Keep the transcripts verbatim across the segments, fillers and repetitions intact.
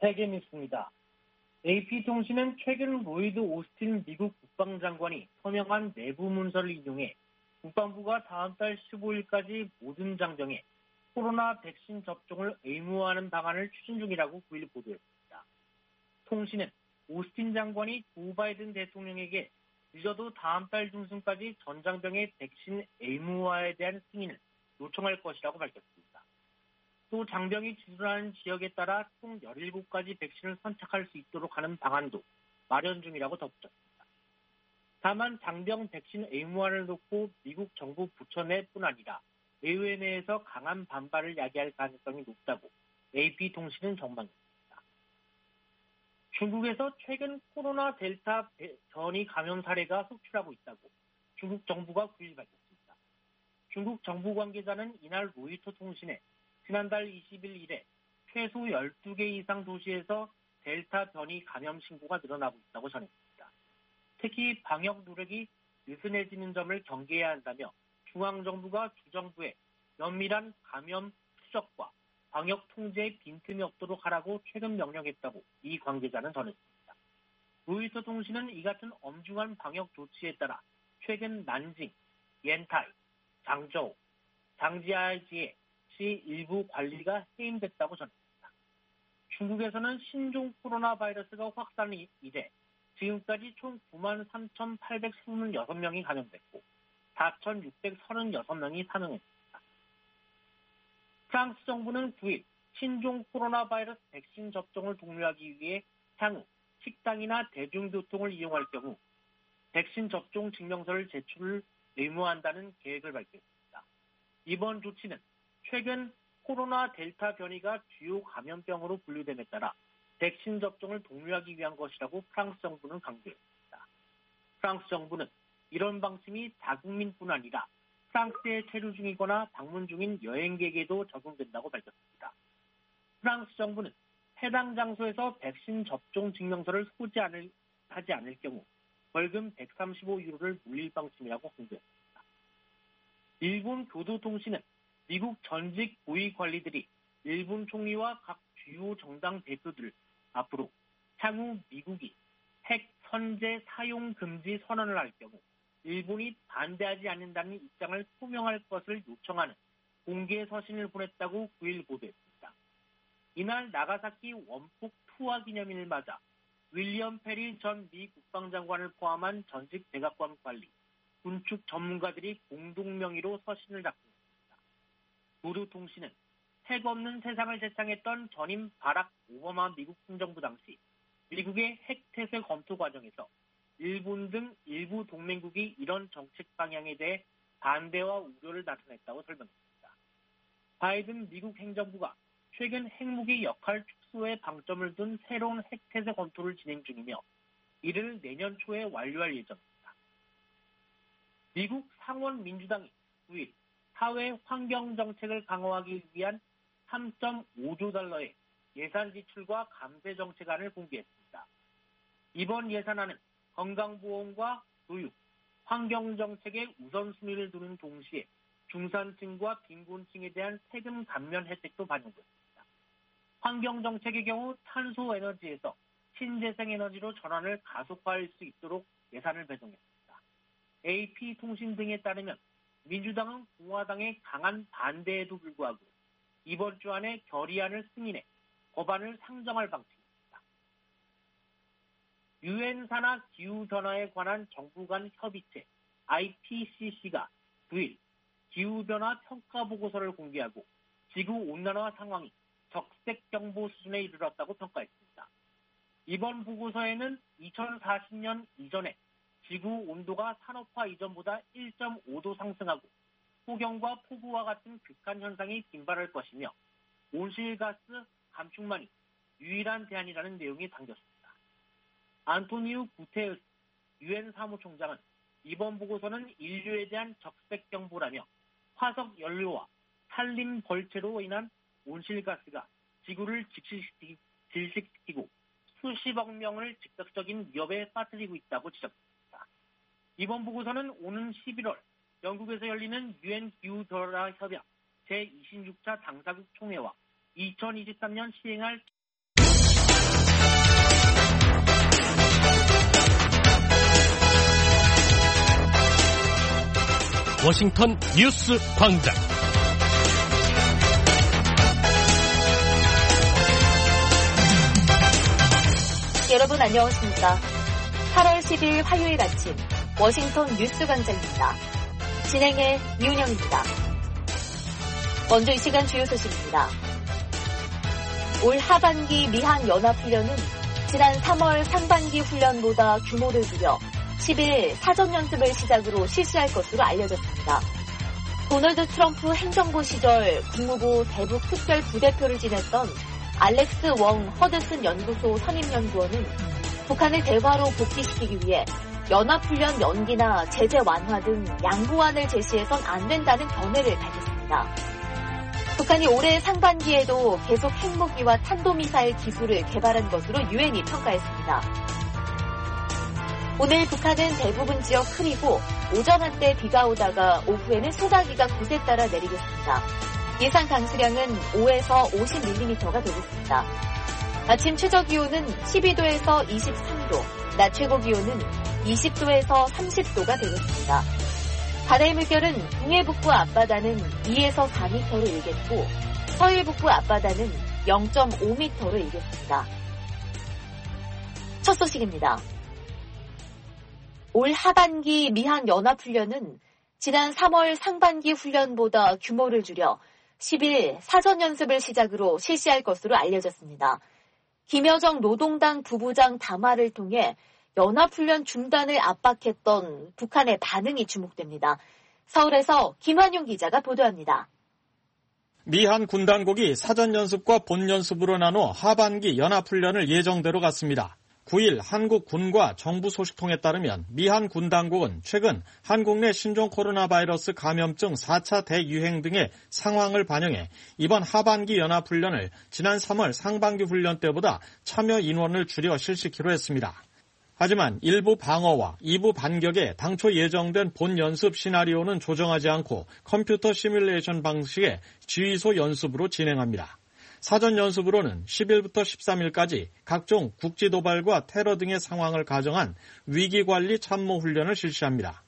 세계 뉴스입니다. 에이피통신은 최근 로이드 오스틴 미국 국방장관이 서명한 내부 문서를 인용해 국방부가 다음 달 십오일까지 모든 장병에 코로나 백신 접종을 의무화하는 방안을 추진 중이라고 구일 보도했습니다. 통신은 오스틴 장관이 조 바이든 대통령에게 늦어도 다음 달 중순까지 전 장병의 백신 의무화에 대한 승인을 요청할 것이라고 밝혔습니다. 또 장병이 지출하는 지역에 따라 총 열일곱 가지 백신을 선택할 수 있도록 하는 방안도 마련 중이라고 덧붙였습니다. 다만 장병 백신 의무화를 놓고 미국 정부 부처 내뿐 아니라 의회 내에서 강한 반발을 야기할 가능성이 높다고 에이피통신은 전망했습니다. 중국에서 최근 코로나 델타 변이 감염 사례가 속출하고 있다고 중국 정부가 구일 밝혔습니다. 중국 정부 관계자는 이날 로이터 통신에 지난달 이십일 일에 최소 열두 개 이상 도시에서 델타 변이 감염 신고가 늘어나고 있다고 전했습니다. 특히 방역 노력이 느슨해지는 점을 경계해야 한다며 중앙정부가 주정부에 면밀한 감염 추적과 방역 통제에 빈틈이 없도록 하라고 최근 명령했다고 이 관계자는 전했습니다. 로이터 통신은 이 같은 엄중한 방역 조치에 따라 최근 난징, 옌타이, 장저우, 장지아지에 시 일부 관리가 해임됐다고 전했습니다. 중국에서는 신종 코로나 바이러스가 확산이 이래 지금까지 총 구만 삼천팔백이십육 명이 감염됐고 사천육백삼십육 명이 사망했습니다. 프랑스 정부는 구일 신종 코로나 바이러스 백신 접종을 독려하기 위해 향후 식당이나 대중교통을 이용할 경우 백신 접종 증명서를 제출을 의무화한다는 계획을 밝혔습니다. 이번 조치는 최근 코로나 델타 변이가 주요 감염병으로 분류됨에 따라 백신 접종을 독려하기 위한 것이라고 프랑스 정부는 강조했습니다. 프랑스 정부는 이런 방침이 자국민뿐 아니라 프랑스에 체류 중이거나 방문 중인 여행객에도 적용된다고 밝혔습니다. 프랑스 정부는 해당 장소에서 백신 접종 증명서를 소지 않을, 하지 않을 경우 벌금 백삼십오 유로를 물릴 방침이라고 공개했습니다. 일본 교도통신은 미국 전직 고위 관리들이 일본 총리와 각 주요 정당 대표들 앞으로 향후 미국이 핵 선제 사용 금지 선언을 할 경우 일본이 반대하지 않는다는 입장을 표명할 것을 요청하는 공개 서신을 보냈다고 구일 보도했습니다. 이날 나가사키 원폭 투하 기념일을 맞아 윌리엄 페리 전 미 국방장관을 포함한 전직 백악관 관리, 군축 전문가들이 공동 명의로 서신을 작성했습니다. 교도통신은 핵 없는 세상을 제창했던 전임 바락 오바마 미국 행정부 당시 미국의 핵 태세 검토 과정에서 일본 등 일부 동맹국이 이런 정책 방향에 대해 반대와 우려를 나타냈다고 설명했습니다. 바이든 미국 행정부가 최근 핵무기 역할 축소에 방점을 둔 새로운 핵 태세 검토를 진행 중이며 이를 내년 초에 완료할 예정입니다. 미국 상원 민주당이 구일 사회 환경 정책을 강화하기 위한 삼 점 오조 달러의 예산 지출과 감세 정책안을 공개했습니다. 이번 예산안은 건강보험과 교육, 환경 정책에 우선순위를 두는 동시에 중산층과 빈곤층에 대한 세금 감면 혜택도 반영됐습니다. 환경 정책의 경우 탄소 에너지에서 신재생 에너지로 전환을 가속화할 수 있도록 예산을 배정했습니다. 에이피통신 등에 따르면 민주당은 공화당의 강한 반대에도 불구하고 이번 주 안에 결의안을 승인해 법안을 상정할 방침입니다. 유엔 산하 기후변화에 관한 정부 간 협의체 아이피씨씨가 구일 기후변화 평가 보고서를 공개하고 지구온난화 상황이 적색경보 수준에 이르렀다고 평가했습니다. 이번 보고서에는 이천사십 년 이전에 지구 온도가 산업화 이전보다 일 점 오도 상승하고 폭염과 폭우와 같은 극한 현상이 빈발할 것이며 온실가스 감축만이 유일한 대안이라는 내용이 담겼습니다. 안토니우 구테르스 유엔 사무총장은 이번 보고서는 인류에 대한 적색경보라며 화석 연료와 산림 벌채로 인한 온실가스가 지구를 질식시키, 질식시키고 수십억 명을 직접적인 위협에 빠뜨리고 있다고 지적했습니다. 이번 보고서는 오는 십일월 영국에서 열리는 유엔 기후변화 협약 제이십육 차 당사국 총회와 이천이십삼 년 시행할 워싱턴 뉴스 광장. 여러분 안녕하십니까? 팔월 십일 화요일 아침 워싱턴 뉴스 광장입니다. 진행의 이은영입니다. 먼저 이 시간 주요 소식입니다. 올 하반기 미한 연합훈련은 지난 삼월 상반기 훈련보다 규모를 줄여 십 일 사전연습을 시작으로 실시할 것으로 알려졌습니다. 도널드 트럼프 행정부 시절 국무부 대북 특별 부대표를 지냈던 알렉스 웡 허드슨 연구소 선임연구원은 북한을 대화로 복귀시키기 위해 연합훈련 연기나 제재 완화 등 양보안을 제시해선 안 된다는 견해를 밝혔습니다. 북한이 올해 상반기에도 계속 핵무기와 탄도미사일 기술을 개발한 것으로 유엔이 평가했습니다. 오늘 북한은 대부분 지역 흐리고 오전 한때 비가 오다가 오후에는 소나기가 곳에 따라 내리겠습니다. 예상 강수량은 오에서 오십 밀리미터가 되겠습니다. 아침 최저기온은 십이 도에서 이십삼 도, 낮 최고기온은 이십 도에서 삼십 도가 되겠습니다. 바다의 물결은 동해 북부 앞바다는 이에서 사 미터로 일겠고 서해 북부 앞바다는 영 점 오 미터로 일겠습니다. 첫 소식입니다. 올 하반기 미한 연합훈련은 지난 삼월 상반기 훈련보다 규모를 줄여 십 일 사전연습을 시작으로 실시할 것으로 알려졌습니다. 김여정 노동당 부부장 담화를 통해 연합훈련 중단을 압박했던 북한의 반응이 주목됩니다. 서울에서 김환용 기자가 보도합니다. 미한 군당국이 사전연습과 본연습으로 나눠 하반기 연합훈련을 예정대로 갔습니다. 구 일 한국 군과 정부 소식통에 따르면 미한 군당국은 최근 한국 내 신종 코로나 바이러스 감염증 사 차 대유행 등의 상황을 반영해 이번 하반기 연합훈련을 지난 삼월 상반기 훈련 때보다 참여 인원을 줄여 실시키로 했습니다. 하지만 일부 방어와 이부 반격에 당초 예정된 본 연습 시나리오는 조정하지 않고 컴퓨터 시뮬레이션 방식의 지휘소 연습으로 진행합니다. 사전 연습으로는 십 일부터 십삼 일까지 각종 국지 도발과 테러 등의 상황을 가정한 위기관리 참모 훈련을 실시합니다.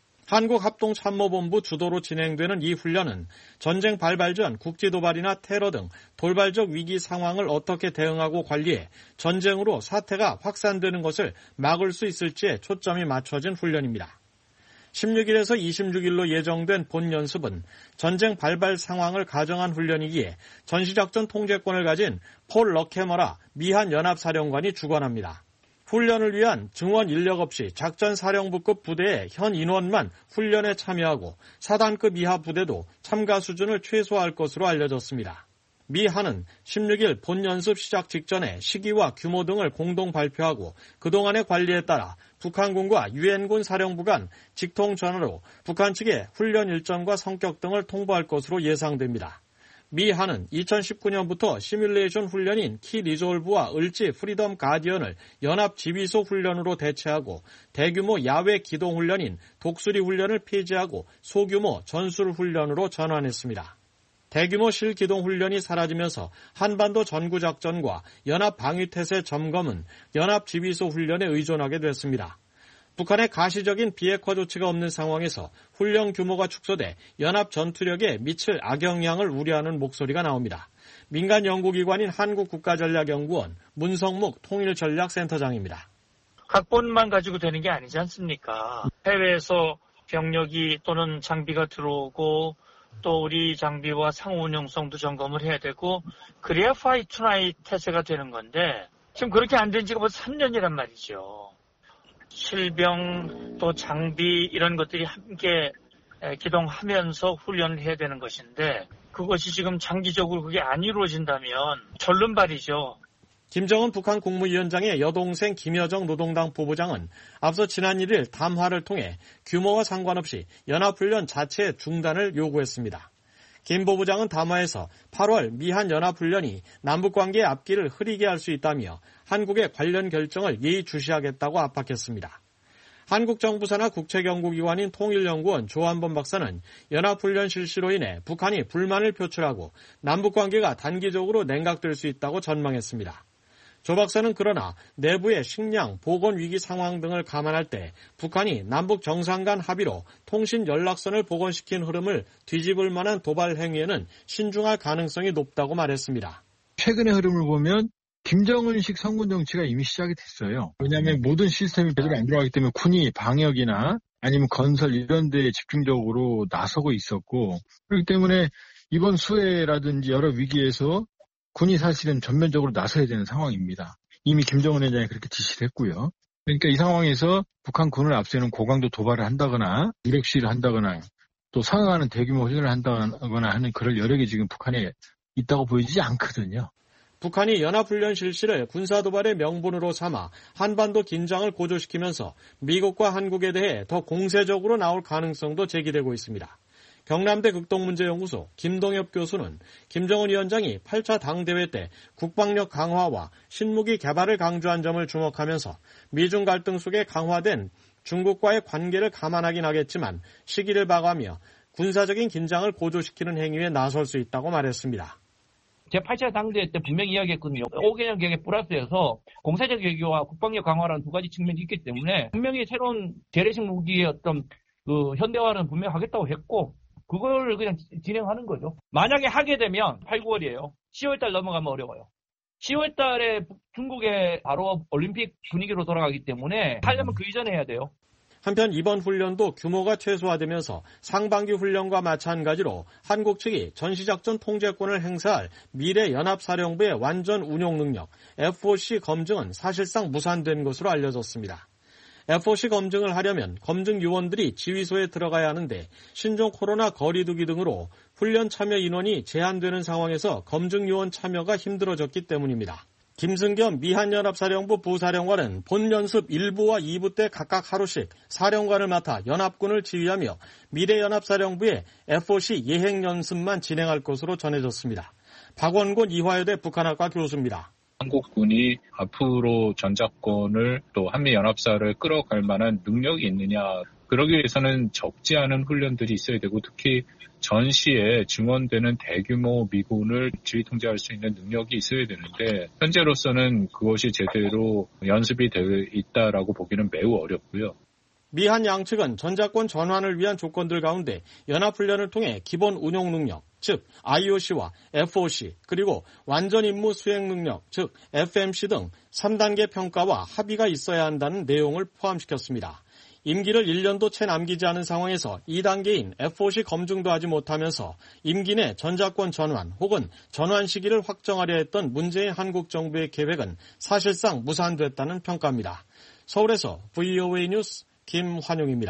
한국합동참모본부 주도로 진행되는 이 훈련은 전쟁 발발 전 국지 도발이나 테러 등 돌발적 위기 상황을 어떻게 대응하고 관리해 전쟁으로 사태가 확산되는 것을 막을 수 있을지에 초점이 맞춰진 훈련입니다. 십육 일에서 이십육 일로 예정된 본 연습은 전쟁 발발 상황을 가정한 훈련이기에 전시작전 통제권을 가진 폴 러케머라 미한 연합사령관이 주관합니다. 훈련을 위한 증원 인력 없이 작전사령부급 부대의 현 인원만 훈련에 참여하고 사단급 이하 부대도 참가 수준을 최소화할 것으로 알려졌습니다. 미한은 십육 일 본 연습 시작 직전에 시기와 규모 등을 공동 발표하고 그동안의 관리에 따라 북한군과 유엔군 사령부 간 직통 전화로 북한 측의 훈련 일정과 성격 등을 통보할 것으로 예상됩니다. 미한은 이천십구 년부터 시뮬레이션 훈련인 키 리졸브와 을지 프리덤 가디언을 연합 지휘소 훈련으로 대체하고 대규모 야외 기동 훈련인 독수리 훈련을 폐지하고 소규모 전술 훈련으로 전환했습니다. 대규모 실기동 훈련이 사라지면서 한반도 전구작전과 연합 방위태세 점검은 연합 지휘소 훈련에 의존하게 됐습니다. 북한의 가시적인 비핵화 조치가 없는 상황에서 훈련 규모가 축소돼 연합 전투력에 미칠 악영향을 우려하는 목소리가 나옵니다. 민간 연구기관인 한국국가전략연구원 문성묵 통일전략센터장입니다. 각본만 가지고 되는 게 아니지 않습니까? 해외에서 병력이 또는 장비가 들어오고 또 우리 장비와 상호 운용성도 점검을 해야 되고 그래야 파이트 투나잇 태세가 되는 건데 지금 그렇게 안 된 지가 벌써 삼 년이란 말이죠. 실병 또 장비 이런 것들이 함께 기동하면서 훈련을 해야 되는 것인데 그것이 지금 장기적으로 그게 안 이루어진다면 절름발이죠. 김정은 북한 국무위원장의 여동생 김여정 노동당 부부장은 앞서 지난 일 일 담화를 통해 규모와 상관없이 연합훈련 자체 중단을 요구했습니다. 김 부부장은 담화에서 팔월 미한 연합훈련이 남북관계의 앞길을 흐리게 할 수 있다며 한국의 관련 결정을 예의주시하겠다고 압박했습니다. 한국 정부 산하 국책연구기관인 통일연구원 조한범 박사는 연합훈련 실시로 인해 북한이 불만을 표출하고 남북관계가 단기적으로 냉각될 수 있다고 전망했습니다. 조 박사는 그러나 내부의 식량, 보건 위기 상황 등을 감안할 때 북한이 남북 정상 간 합의로 통신 연락선을 복원시킨 흐름을 뒤집을 만한 도발 행위에는 신중할 가능성이 높다고 말했습니다. 최근의 흐름을 보면 김정은식 성군 정치가 이미 시작이 됐어요. 왜냐하면 모든 시스템이 제대로 안 들어가기 때문에 군이 방역이나 아니면 건설 이런 데에 집중적으로 나서고 있었고, 그렇기 때문에 이번 수해라든지 여러 위기에서 군이 사실은 전면적으로 나서야 되는 상황입니다. 이미 김정은 회장이 그렇게 지시를 했고요. 그러니까 이 상황에서 북한 군을 앞세우는 고강도 도발을 한다거나 무력 시위를 한다거나 또 상응하는 대규모 훈련을 한다거나 하는 그럴 여력이 지금 북한에 있다고 보이지 않거든요. 북한이 연합훈련 실시를 군사도발의 명분으로 삼아 한반도 긴장을 고조시키면서 미국과 한국에 대해 더 공세적으로 나올 가능성도 제기되고 있습니다. 경남대 극동문제연구소 김동엽 교수는 김정은 위원장이 팔 차 당대회 때 국방력 강화와 신무기 개발을 강조한 점을 주목하면서 미중 갈등 속에 강화된 중국과의 관계를 감안하긴 하겠지만 시기를 봐가며 군사적인 긴장을 고조시키는 행위에 나설 수 있다고 말했습니다. 제팔 차 당대회 때 분명히 이야기했거든요. 오 개년 계획에 플러스해서 공세적 외교와 국방력 강화라는 두 가지 측면이 있기 때문에 분명히 새로운 재래식 무기의 어떤 그 현대화는 분명히 하겠다고 했고, 그걸 그냥 진행하는 거죠. 만약에 하게 되면 팔, 구월이에요. 시월 달 넘어가면 어려워요. 시월 달에 중국의 바로 올림픽 분위기로 돌아가기 때문에 하려면 그 이전에 해야 돼요. 한편 이번 훈련도 규모가 최소화되면서 상반기 훈련과 마찬가지로 한국 측이 전시작전 통제권을 행사할 미래연합사령부의 완전 운용 능력 에프오씨 검증은 사실상 무산된 것으로 알려졌습니다. 에프오씨 검증을 하려면 검증 요원들이 지휘소에 들어가야 하는데 신종 코로나 거리두기 등으로 훈련 참여 인원이 제한되는 상황에서 검증 요원 참여가 힘들어졌기 때문입니다. 김승겸 미한연합사령부 부사령관은 본 연습 일 부와 이 부 때 각각 하루씩 사령관을 맡아 연합군을 지휘하며 미래연합사령부의 에프오씨 예행연습만 진행할 것으로 전해졌습니다. 박원곤 이화여대 북한학과 교수입니다. 한국군이 앞으로 전작권을 또 한미연합사를 끌어갈 만한 능력이 있느냐, 그러기 위해서는 적지 않은 훈련들이 있어야 되고 특히 전시에 증원되는 대규모 미군을 지휘 통제할 수 있는 능력이 있어야 되는데 현재로서는 그것이 제대로 연습이 되어 있다라고 보기는 매우 어렵고요. 미한 양측은 전작권 전환을 위한 조건들 가운데 연합훈련을 통해 기본 운용 능력, 즉 아이오씨와 에프오씨, 그리고 완전 임무 수행 능력, 즉 에프엠씨 등 삼 단계 평가와 합의가 있어야 한다는 내용을 포함시켰습니다. 임기를 일 년도 채 남기지 않은 상황에서 이 단계인 에프오씨 검증도 하지 못하면서 임기 내 전작권 전환 혹은 전환 시기를 확정하려 했던 문재인 한국 정부의 계획은 사실상 무산됐다는 평가입니다. 서울에서 브이오에이 뉴스 김환용입니다.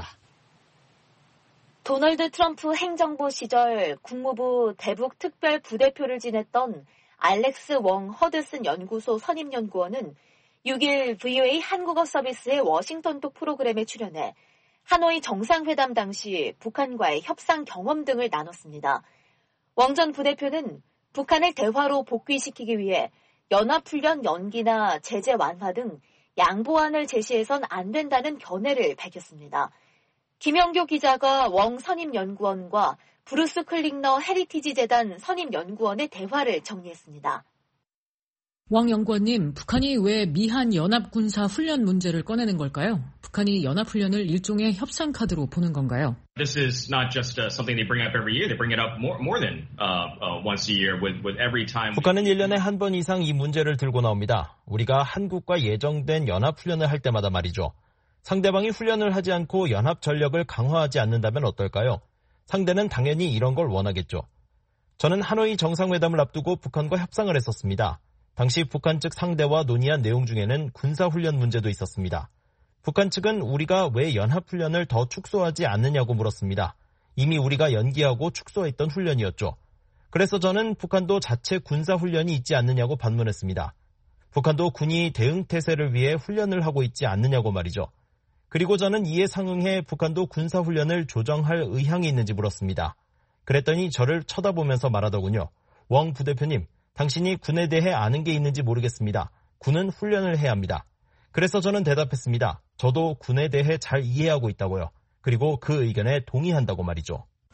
도널드 트럼프 행정부 시절 국무부 대북 특별 부대표를 지냈던 알렉스 웡 허드슨 연구소 선임연구원은 육 일 브이오에이 한국어 서비스의 워싱턴톡 프로그램에 출연해 하노이 정상회담 당시 북한과의 협상 경험 등을 나눴습니다. 웡 전 부대표는 북한을 대화로 복귀시키기 위해 연합훈련 연기나 제재 완화 등 양보안을 제시해선 안 된다는 견해를 밝혔습니다. 김영교 기자가 웡 선임연구원과 브루스 클링너 헤리티지 재단 선임연구원의 대화를 정리했습니다. 왕 연구원님, 북한이 왜 미한 연합군사 훈련 문제를 꺼내는 걸까요? 북한이 연합훈련을 일종의 협상 카드로 보는 건가요? This is not just uh, something they bring up every year. They bring it up more, more than uh, uh, once a year with, with every time. 북한은 일 년에 한 번 이상 이 문제를 들고 나옵니다. 우리가 한국과 예정된 연합훈련을 할 때마다 말이죠. 상대방이 훈련을 하지 않고 연합 전력을 강화하지 않는다면 어떨까요? 상대는 당연히 이런 걸 원하겠죠. 저는 하노이 정상회담을 앞두고 북한과 협상을 했었습니다. 당시 북한 측 상대와 논의한 내용 중에는 군사훈련 문제도 있었습니다. 북한 측은 우리가 왜 연합훈련을 더 축소하지 않느냐고 물었습니다. 이미 우리가 연기하고 축소했던 훈련이었죠. 그래서 저는 북한도 자체 군사훈련이 있지 않느냐고 반문했습니다. 북한도 군이 대응태세를 위해 훈련을 하고 있지 않느냐고 말이죠. 그리고 저는 이에 상응해 북한도 군사훈련을 조정할 의향이 있는지 물었습니다. 그랬더니 저를 쳐다보면서 말하더군요. 웡 부대표님, 당신이 군에 대해 아는 게 있는지 모르겠습니다. 군은 훈련을 해야 합니다. 그래서 저는 대답했습니다. 저도 군에 대해 잘 이해하고 있다고요. 그리고 그 의견에 동의한다고 말이죠.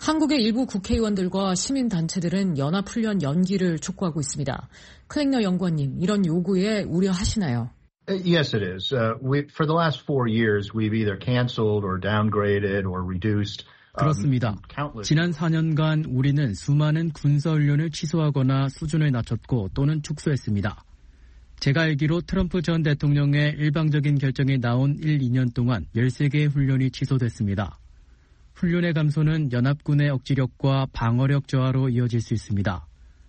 한국의 일부 국회의원들과 시민단체들은 연합훈련 연기를 촉구하고 있습니다. 클랭너 연구원님, 이런 요구에 우려하시나요? Yes, it is. Uh, we, for the last four years, we've either canceled or downgraded or reduced. 그렇습니다. 지난 사 년간 우리는 수많은 군사훈련을 취소하거나 수준을 낮췄고 또는 축소했습니다. 제가 알기로 트럼프 전 대통령의 일방적인 결정이 나온 일, 이 년 동안 열세 개의 훈련이 취소됐습니다. 훈련의 감소는 연합군의 억지력과 방어력 저하로 이어질 수 있습니다.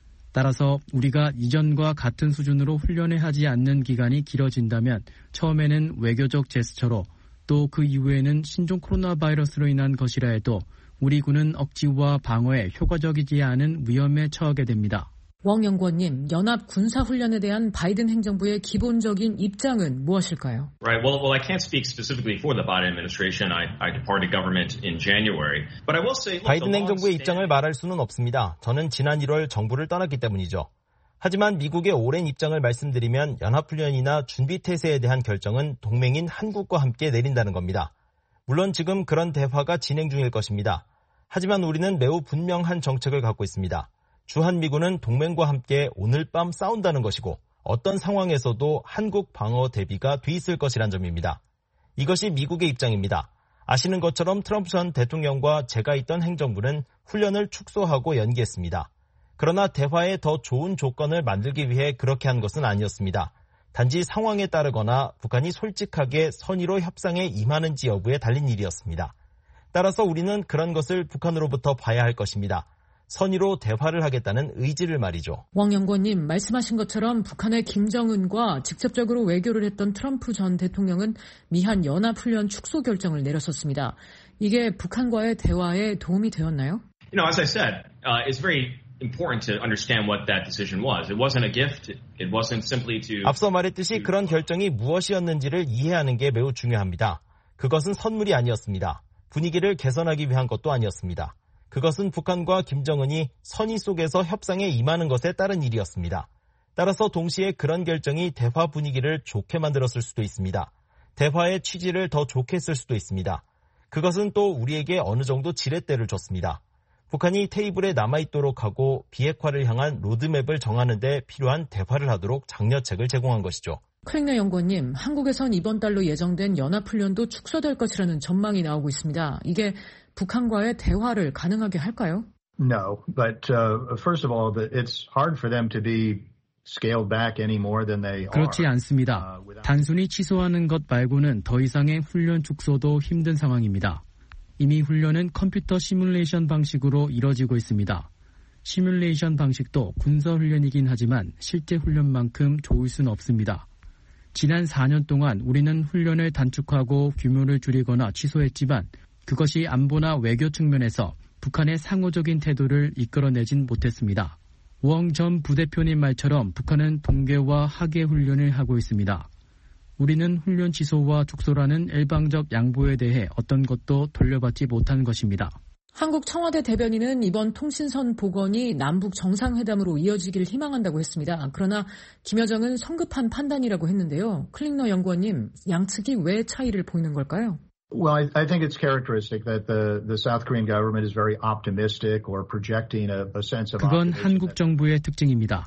따라서 우리가 이전과 같은 수준으로 훈련을 하지 않는 기간이 길어진다면 처음에는 외교적 제스처로 또 그 이후에는 신종 코로나 바이러스로 인한 것이라 해도 우리 군은 억지와 방어에 효과적이지 않은 위험에 처하게 됩니다. 왕 연구원님, 연합 군사훈련에 대한 바이든 행정부의 기본적인 입장은 무엇일까요? Right. Well, well, I can't speak specifically for the Biden administration. I, I departed government in January. But I will say, look, 바이든 행정부의 입장을 말할 수는 없습니다. 저는 지난 일월 정부를 떠났기 때문이죠. 하지만 미국의 오랜 입장을 말씀드리면 연합훈련이나 준비태세에 대한 결정은 동맹인 한국과 함께 내린다는 겁니다. 물론 지금 그런 대화가 진행 중일 것입니다. 하지만 우리는 매우 분명한 정책을 갖고 있습니다. 주한미군은 동맹과 함께 오늘 밤 싸운다는 것이고 어떤 상황에서도 한국 방어 대비가 돼 있을 것이란 점입니다. 이것이 미국의 입장입니다. 아시는 것처럼 트럼프 전 대통령과 제가 있던 행정부는 훈련을 축소하고 연기했습니다. 그러나 대화에 더 좋은 조건을 만들기 위해 그렇게 한 것은 아니었습니다. 단지 상황에 따르거나 북한이 솔직하게 선의로 협상에 임하는지 여부에 달린 일이었습니다. 따라서 우리는 그런 것을 북한으로부터 봐야 할 것입니다. 선의로 대화를 하겠다는 의지를 말이죠. 왕 연구원님, 말씀하신 것처럼 북한의 김정은과 직접적으로 외교를 했던 트럼프 전 대통령은 미한 연합훈련 축소 결정을 내렸었습니다. 이게 북한과의 대화에 도움이 되었나요? You know, as I said, uh, it's very important to understand what that decision was. It wasn't a gift. It wasn't simply to. 앞서 말했듯이 그런 결정이 무엇이었는지를 이해하는 게 매우 중요합니다. 그것은 선물이 아니었습니다. 분위기를 개선하기 위한 것도 아니었습니다. 그것은 북한과 김정은이 선의 속에서 협상에 임하는 것에 따른 일이었습니다. 따라서 동시에 그런 결정이 대화 분위기를 좋게 만들었을 수도 있습니다. 대화의 취지를 더 좋게 했을 수도 있습니다. 그것은 또 우리에게 어느 정도 지렛대를 줬습니다. 북한이 테이블에 남아있도록 하고 비핵화를 향한 로드맵을 정하는 데 필요한 대화를 하도록 장려책을 제공한 것이죠. 클랭너 연구원님, 한국에선 이번 달로 예정된 연합훈련도 축소될 것이라는 전망이 나오고 있습니다. 이게 북한과의 대화를 가능하게 할까요? No, but uh, first of all, it's hard for them to be scaled back any more than they are. 그렇지 않습니다. 단순히 취소하는 것 말고는 더 이상의 훈련 축소도 힘든 상황입니다. 이미 훈련은 컴퓨터 시뮬레이션 방식으로 이뤄지고 있습니다. 시뮬레이션 방식도 군사훈련이긴 하지만 실제 훈련만큼 좋을 수는 없습니다. 지난 사 년 동안 우리는 훈련을 단축하고 규모를 줄이거나 취소했지만 그것이 안보나 외교 측면에서 북한의 상호적인 태도를 이끌어내진 못했습니다. 웡 전 부대표님 말처럼 북한은 동계와 하계 훈련을 하고 있습니다. 우리는 훈련 취소와 축소라는 일방적 양보에 대해 어떤 것도 돌려받지 못한 것입니다. 한국 청와대 대변인은 이번 통신선 복원이 남북 정상회담으로 이어지길 희망한다고 했습니다. 그러나 김여정은 성급한 판단이라고 했는데요. 클랭너 연구원님, 양측이 왜 차이를 보이는 걸까요? Well, I, I think it's characteristic that the, the South Korean government is very optimistic or projecting a, a sense of 그건 한국 정부의 특징입니다.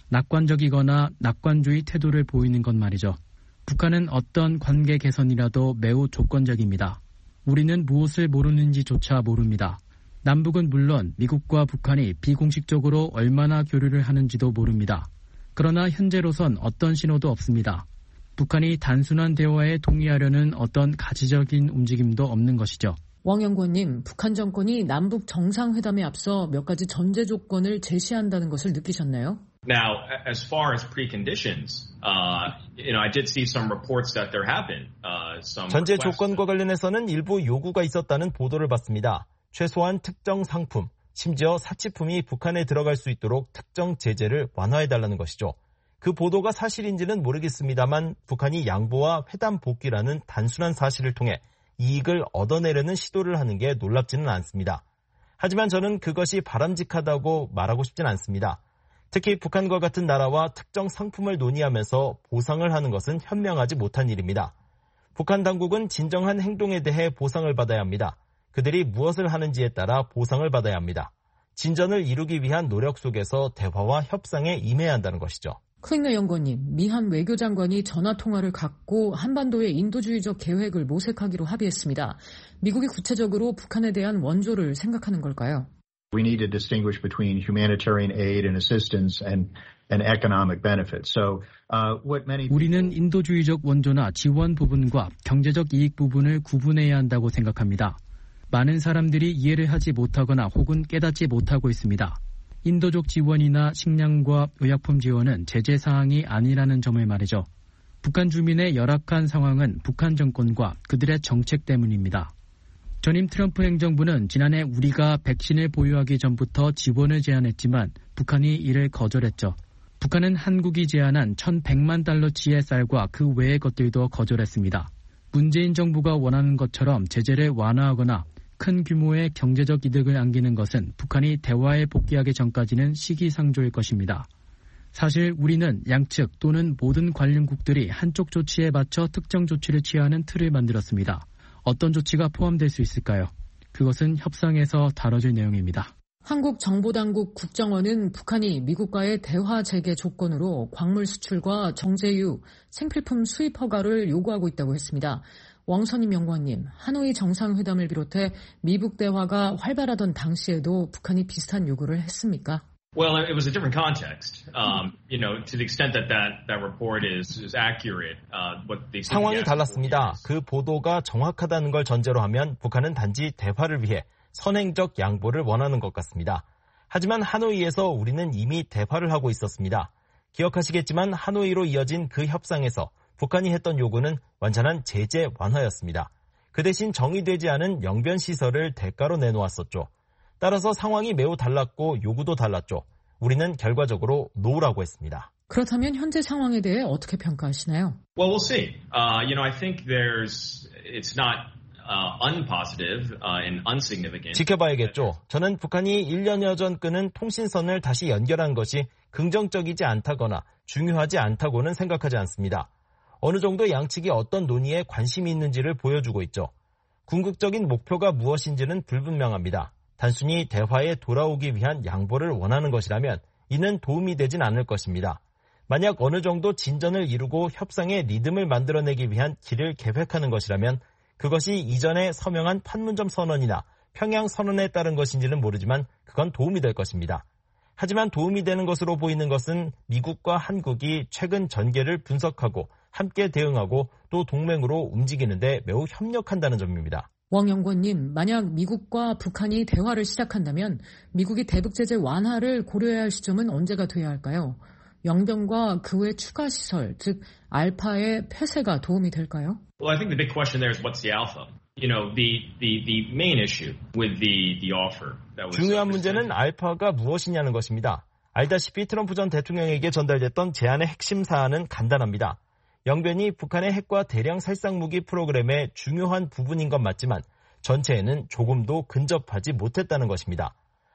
낙관적이거나 낙관주의 태도를 보이는 것 말이죠. 북한은 어떤 관계 개선이라도 매우 조건적입니다. 우리는 무엇을 모르는지조차 모릅니다. 남북은 물론 미국과 북한이 비공식적으로 얼마나 교류를 하는지도 모릅니다. 그러나 현재로선 어떤 신호도 없습니다. 북한이 단순한 대화에 동의하려는 어떤 가시적인 움직임도 없는 것이죠. 왕 연구원님, 북한 정권이 남북 정상회담에 앞서 몇 가지 전제 조건을 제시한다는 것을 느끼셨나요? Now, as far as preconditions, uh, you know, I did see some reports that there have been uh, some. 전제 조건과 관련해서는 일부 요구가 있었다는 보도를 봤습니다. 최소한 특정 상품, 심지어 사치품이 북한에 들어갈 수 있도록 특정 제재를 완화해달라는 것이죠. 그 보도가 사실인지는 모르겠습니다만 북한이 양보와 회담 복귀라는 단순한 사실을 통해 이익을 얻어내려는 시도를 하는 게 놀랍지는 않습니다. 하지만 저는 그것이 바람직하다고 말하고 싶진 않습니다. 특히 북한과 같은 나라와 특정 상품을 논의하면서 보상을 하는 것은 현명하지 못한 일입니다. 북한 당국은 진정한 행동에 대해 보상을 받아야 합니다. 그들이 무엇을 하는지에 따라 보상을 받아야 합니다. 진전을 이루기 위한 노력 속에서 대화와 협상에 임해야 한다는 것이죠. 클링너 연구원님, 미한 외교장관이 전화통화를 갖고 한반도의 인도주의적 계획을 모색하기로 합의했습니다. 미국이 구체적으로 북한에 대한 원조를 생각하는 걸까요? We need to distinguish between humanitarian aid and assistance and, and economic benefits. So, uh, what many 우리는 인도주의적 원조나 지원 부분과 경제적 이익 부분을 구분해야 한다고 생각합니다. 많은 사람들이 이해를 하지 못하거나 혹은 깨닫지 못하고 있습니다. 인도적 지원이나 식량과 의약품 지원은 제재 사항이 아니라는 점을 말이죠. 북한 주민의 열악한 상황은 북한 정권과 그들의 정책 때문입니다. 전임 트럼프 행정부는 지난해 우리가 백신을 보유하기 전부터 지원을 제안했지만 북한이 이를 거절했죠. 북한은 한국이 제안한 천백만 달러치의 쌀과 그 외의 것들도 거절했습니다. 문재인 정부가 원하는 것처럼 제재를 완화하거나 큰 규모의 경제적 이득을 안기는 것은 북한이 대화에 복귀하기 전까지는 시기상조일 것입니다. 사실 우리는 양측 또는 모든 관련국들이 한쪽 조치에 맞춰 특정 조치를 취하는 틀을 만들었습니다. 어떤 조치가 포함될 수 있을까요? 그것은 협상에서 다뤄질 내용입니다. 한국 정보당국 국정원은 북한이 미국과의 대화 재개 조건으로 광물 수출과 정제유, 생필품 수입 허가를 요구하고 있다고 했습니다. 왕선임 연구원님, 하노이 정상회담을 비롯해 미북 대화가 활발하던 당시에도 북한이 비슷한 요구를 했습니까? Well, it was a different context. Um, you know, to the extent that that, that report is, is accurate, uh, what the 상황이 달랐습니다. 그 보도가 정확하다는 걸 전제로 하면 북한은 단지 대화를 위해 선행적 양보를 원하는 것 같습니다. 하지만 하노이에서 우리는 이미 대화를 하고 있었습니다. 기억하시겠지만 하노이로 이어진 그 협상에서 북한이 했던 요구는 완전한 제재 완화였습니다. 그 대신 정의되지 않은 영변 시설을 대가로 내놓았었죠. 따라서 상황이 매우 달랐고 요구도 달랐죠. 우리는 결과적으로 노라고 했습니다. 그렇다면 현재 상황에 대해 어떻게 평가하시나요? Well, we'll see. Uh, you know, I think there's, it's not uh, unpositive uh, and unsignificant. 지켜봐야겠죠. 저는 북한이 일 년여 전 끊은 통신선을 다시 연결한 것이 긍정적이지 않다거나 중요하지 않다고는 생각하지 않습니다. 어느 정도 양측이 어떤 논의에 관심이 있는지를 보여주고 있죠. 궁극적인 목표가 무엇인지는 불분명합니다. 단순히 대화에 돌아오기 위한 양보를 원하는 것이라면 이는 도움이 되진 않을 것입니다. 만약 어느 정도 진전을 이루고 협상의 리듬을 만들어내기 위한 길을 계획하는 것이라면 그것이 이전에 서명한 판문점 선언이나 평양 선언에 따른 것인지는 모르지만 그건 도움이 될 것입니다. 하지만 도움이 되는 것으로 보이는 것은 미국과 한국이 최근 전개를 분석하고 함께 대응하고 또 동맹으로 움직이는데 매우 협력한다는 점입니다. 왕 연구원님, 만약 미국과 북한이 대화를 시작한다면 미국이 대북 제재 완화를 고려해야 할 시점은 언제가 돼야 할까요? 영변과 그 외 추가 시설, 즉 알파의 폐쇄가 도움이 될까요? Well, I think the big question there is what's the alpha? You know, the the the main issue with the the offer that was 중요한 문제는 알파가 무엇이냐는 것입니다. 알다시피 트럼프 전 대통령에게 전달됐던 제안의 핵심 사안은 간단합니다. 영변이 북한의 핵과 대량 살상무기 프로그램의 중요한 부분인 건 맞지만 전체에는 조금도 근접하지 못했다는 것입니다.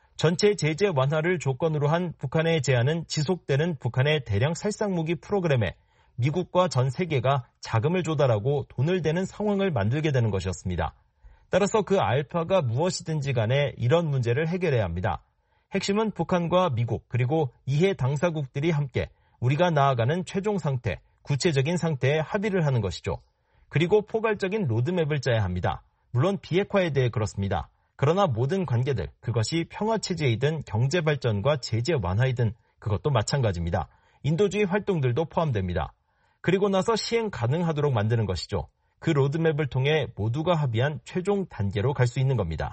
전체 제재 완화를 조건으로 한 북한의 제안은 지속되는 북한의 대량 살상무기 프로그램에 미국과 전 세계가 자금을 조달하고 돈을 대는 상황을 만들게 되는 것이었습니다. 따라서 그 알파가 무엇이든지 간에 이런 문제를 해결해야 합니다. 핵심은 북한과 미국 그리고 이해 당사국들이 함께 우리가 나아가는 최종 상태, 구체적인 상태에 합의를 하는 것이죠. 그리고 포괄적인 로드맵을 짜야 합니다. 물론 비핵화에 대해 그렇습니다. 그러나 모든 관계들, 그것이 평화체제이든 경제발전과 제재 완화이든 그것도 마찬가지입니다. 인도주의 활동들도 포함됩니다. 그리고 나서 시행 가능하도록 만드는 것이죠. 그 로드맵을 통해 모두가 합의한 최종 단계로 갈 수 있는 겁니다.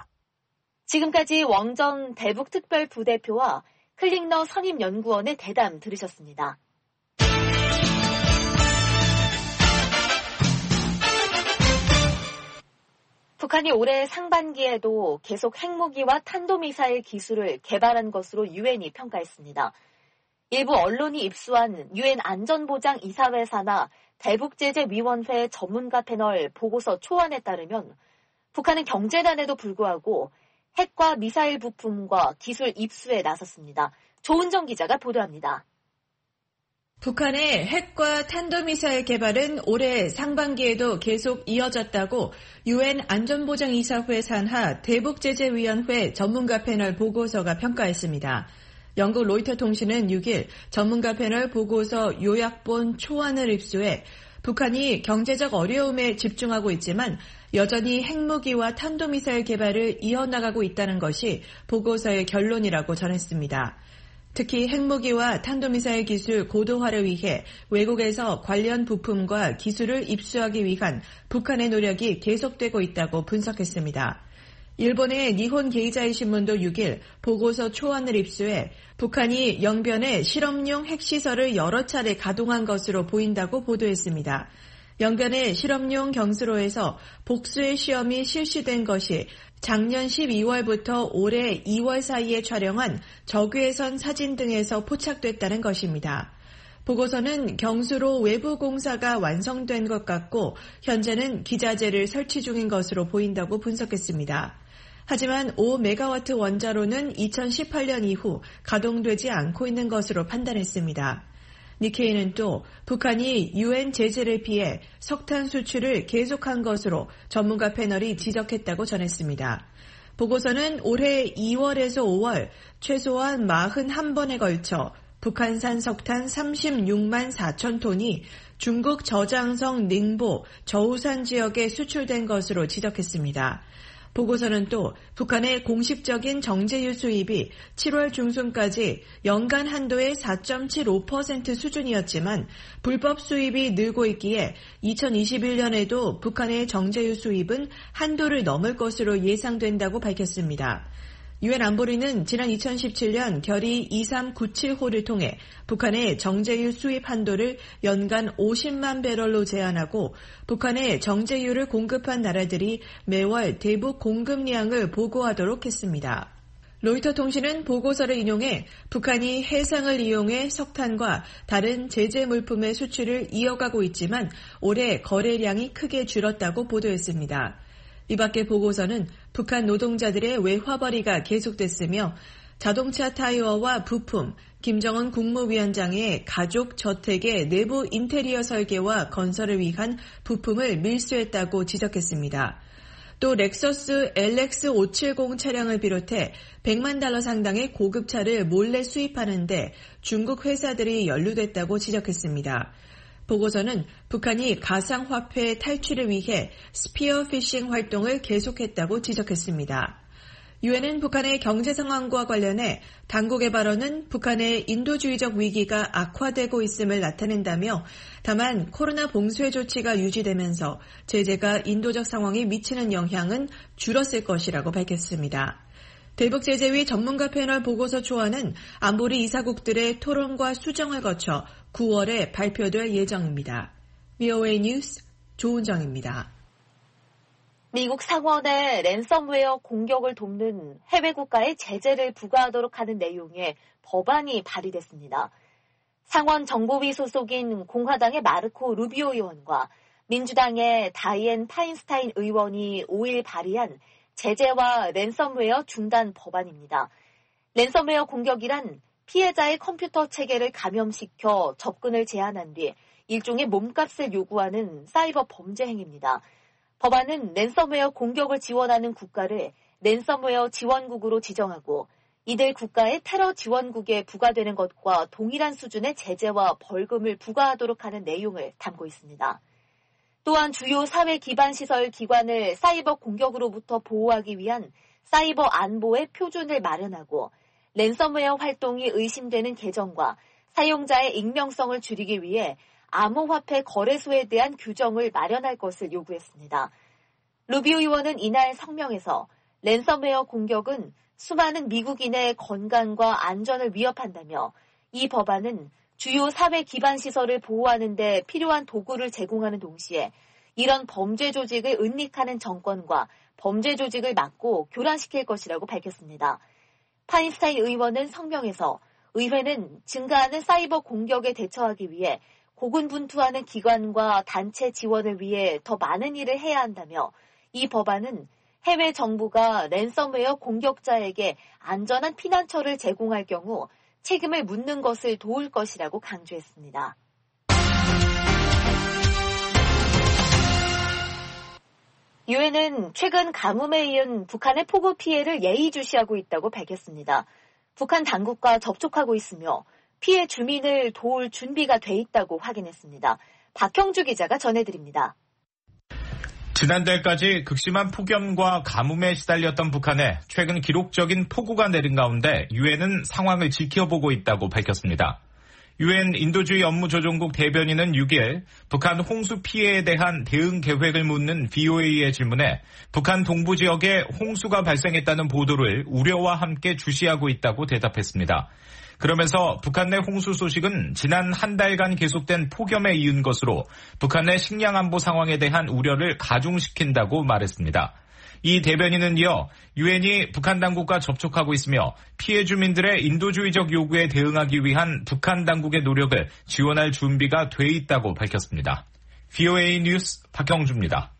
지금까지 왕전 대북특별부대표와 클링너 선임연구원의 대담 들으셨습니다. 북한이 올해 상반기에도 계속 핵무기와 탄도미사일 기술을 개발한 것으로 유엔이 평가했습니다. 일부 언론이 입수한 유엔 안전보장 이사회 산하 대북제재위원회 전문가 패널 보고서 초안에 따르면 북한은 경제난에도 불구하고 핵과 미사일 부품과 기술 입수에 나섰습니다. 조은정 기자가 보도합니다. 북한의 핵과 탄도미사일 개발은 올해 상반기에도 계속 이어졌다고 유엔 안전보장이사회 산하 대북제재위원회 전문가 패널 보고서가 평가했습니다. 영국 로이터 통신은 육 일 전문가 패널 보고서 요약본 초안을 입수해 북한이 경제적 어려움에 집중하고 있지만 여전히 핵무기와 탄도미사일 개발을 이어나가고 있다는 것이 보고서의 결론이라고 전했습니다. 특히 핵무기와 탄도미사일 기술 고도화를 위해 외국에서 관련 부품과 기술을 입수하기 위한 북한의 노력이 계속되고 있다고 분석했습니다. 일본의 니혼 게이자이 신문도 육 일 보고서 초안을 입수해 북한이 영변에 실험용 핵시설을 여러 차례 가동한 것으로 보인다고 보도했습니다. 영변의 실험용 경수로에서 복수의 시험이 실시된 것이 작년 십이월부터 올해 이월 사이에 촬영한 적외선 사진 등에서 포착됐다는 것입니다. 보고서는 경수로 외부 공사가 완성된 것 같고 현재는 기자재를 설치 중인 것으로 보인다고 분석했습니다. 하지만 오 메가와트 원자로는 이천십팔 년 이후 가동되지 않고 있는 것으로 판단했습니다. 니케이는 또 북한이 유엔 제재를 피해 석탄 수출을 계속한 것으로 전문가 패널이 지적했다고 전했습니다. 보고서는 올해 이월에서 오월 최소한 사십일 번에 걸쳐 북한산 석탄 삼십육만 사천 톤이 중국 저장성 닝보 저우산 지역에 수출된 것으로 지적했습니다. 보고서는 또 북한의 공식적인 정제유 수입이 칠월 중순까지 연간 한도의 사 점 칠오 퍼센트 수준이었지만 불법 수입이 늘고 있기에 이천이십일 년에도 북한의 정제유 수입은 한도를 넘을 것으로 예상된다고 밝혔습니다. 유엔 안보리는 지난 이천십칠 년 결의 이삼구칠 호를 통해 북한의 정제유 수입 한도를 연간 오십만 배럴로 제한하고 북한에 정제유를 공급한 나라들이 매월 대북 공급량을 보고하도록 했습니다. 로이터 통신은 보고서를 인용해 북한이 해상을 이용해 석탄과 다른 제재 물품의 수출을 이어가고 있지만 올해 거래량이 크게 줄었다고 보도했습니다. 이 밖에 보고서는 북한 노동자들의 외화벌이가 계속됐으며 자동차 타이어와 부품, 김정은 국무위원장의 가족 저택의 내부 인테리어 설계와 건설을 위한 부품을 밀수했다고 지적했습니다. 또 렉서스 엘엑스 오백칠십 차량을 비롯해 백만 달러 상당의 고급차를 몰래 수입하는데 중국 회사들이 연루됐다고 지적했습니다. 보고서는 북한이 가상화폐 탈취를 위해 스피어피싱 활동을 계속했다고 지적했습니다. 유엔은 북한의 경제 상황과 관련해 당국의 발언은 북한의 인도주의적 위기가 악화되고 있음을 나타낸다며 다만 코로나 봉쇄 조치가 유지되면서 제재가 인도적 상황에 미치는 영향은 줄었을 것이라고 밝혔습니다. 대북제재위 전문가 패널 보고서 초안은 안보리 이사국들의 토론과 수정을 거쳐 구월에 발표될 예정입니다. 브이오에이 뉴스 조은정입니다. 미국 상원의 랜섬웨어 공격을 돕는 해외 국가에 제재를 부과하도록 하는 내용의 법안이 발의됐습니다. 상원 정보위 소속인 공화당의 마르코 루비오 의원과 민주당의 다이앤 파인스타인 의원이 오 일 발의한 제재와 랜섬웨어 중단 법안입니다. 랜섬웨어 공격이란 피해자의 컴퓨터 체계를 감염시켜 접근을 제한한 뒤 일종의 몸값을 요구하는 사이버 범죄 행위입니다. 법안은 랜섬웨어 공격을 지원하는 국가를 랜섬웨어 지원국으로 지정하고 이들 국가의 테러 지원국에 부과되는 것과 동일한 수준의 제재와 벌금을 부과하도록 하는 내용을 담고 있습니다. 또한 주요 사회 기반 시설 기관을 사이버 공격으로부터 보호하기 위한 사이버 안보의 표준을 마련하고 랜섬웨어 활동이 의심되는 계정과 사용자의 익명성을 줄이기 위해 암호화폐 거래소에 대한 규정을 마련할 것을 요구했습니다. 루비오 의원은 이날 성명에서 랜섬웨어 공격은 수많은 미국인의 건강과 안전을 위협한다며 이 법안은 주요 사회 기반 시설을 보호하는 데 필요한 도구를 제공하는 동시에 이런 범죄 조직을 은닉하는 정권과 범죄 조직을 막고 교란시킬 것이라고 밝혔습니다. 파인스타인 의원은 성명에서 의회는 증가하는 사이버 공격에 대처하기 위해 고군분투하는 기관과 단체 지원을 위해 더 많은 일을 해야 한다며 이 법안은 해외 정부가 랜섬웨어 공격자에게 안전한 피난처를 제공할 경우 책임을 묻는 것을 도울 것이라고 강조했습니다. 유엔은 최근 가뭄에 이은 북한의 폭우 피해를 예의주시하고 있다고 밝혔습니다. 북한 당국과 접촉하고 있으며 피해 주민을 도울 준비가 돼 있다고 확인했습니다. 박형주 기자가 전해드립니다. 지난달까지 극심한 폭염과 가뭄에 시달렸던 북한에 최근 기록적인 폭우가 내린 가운데 유엔은 상황을 지켜보고 있다고 밝혔습니다. 유엔 인도주의 업무조정국 대변인은 육 일 북한 홍수 피해에 대한 대응 계획을 묻는 브이오에이의 질문에 북한 동부 지역에 홍수가 발생했다는 보도를 우려와 함께 주시하고 있다고 대답했습니다. 그러면서 북한 내 홍수 소식은 지난 한 달간 계속된 폭염에 이은 것으로 북한 내 식량 안보 상황에 대한 우려를 가중시킨다고 말했습니다. 이 대변인은 이어 유엔이 북한 당국과 접촉하고 있으며 피해 주민들의 인도주의적 요구에 대응하기 위한 북한 당국의 노력을 지원할 준비가 돼 있다고 밝혔습니다. 브이오에이 뉴스 박형주입니다.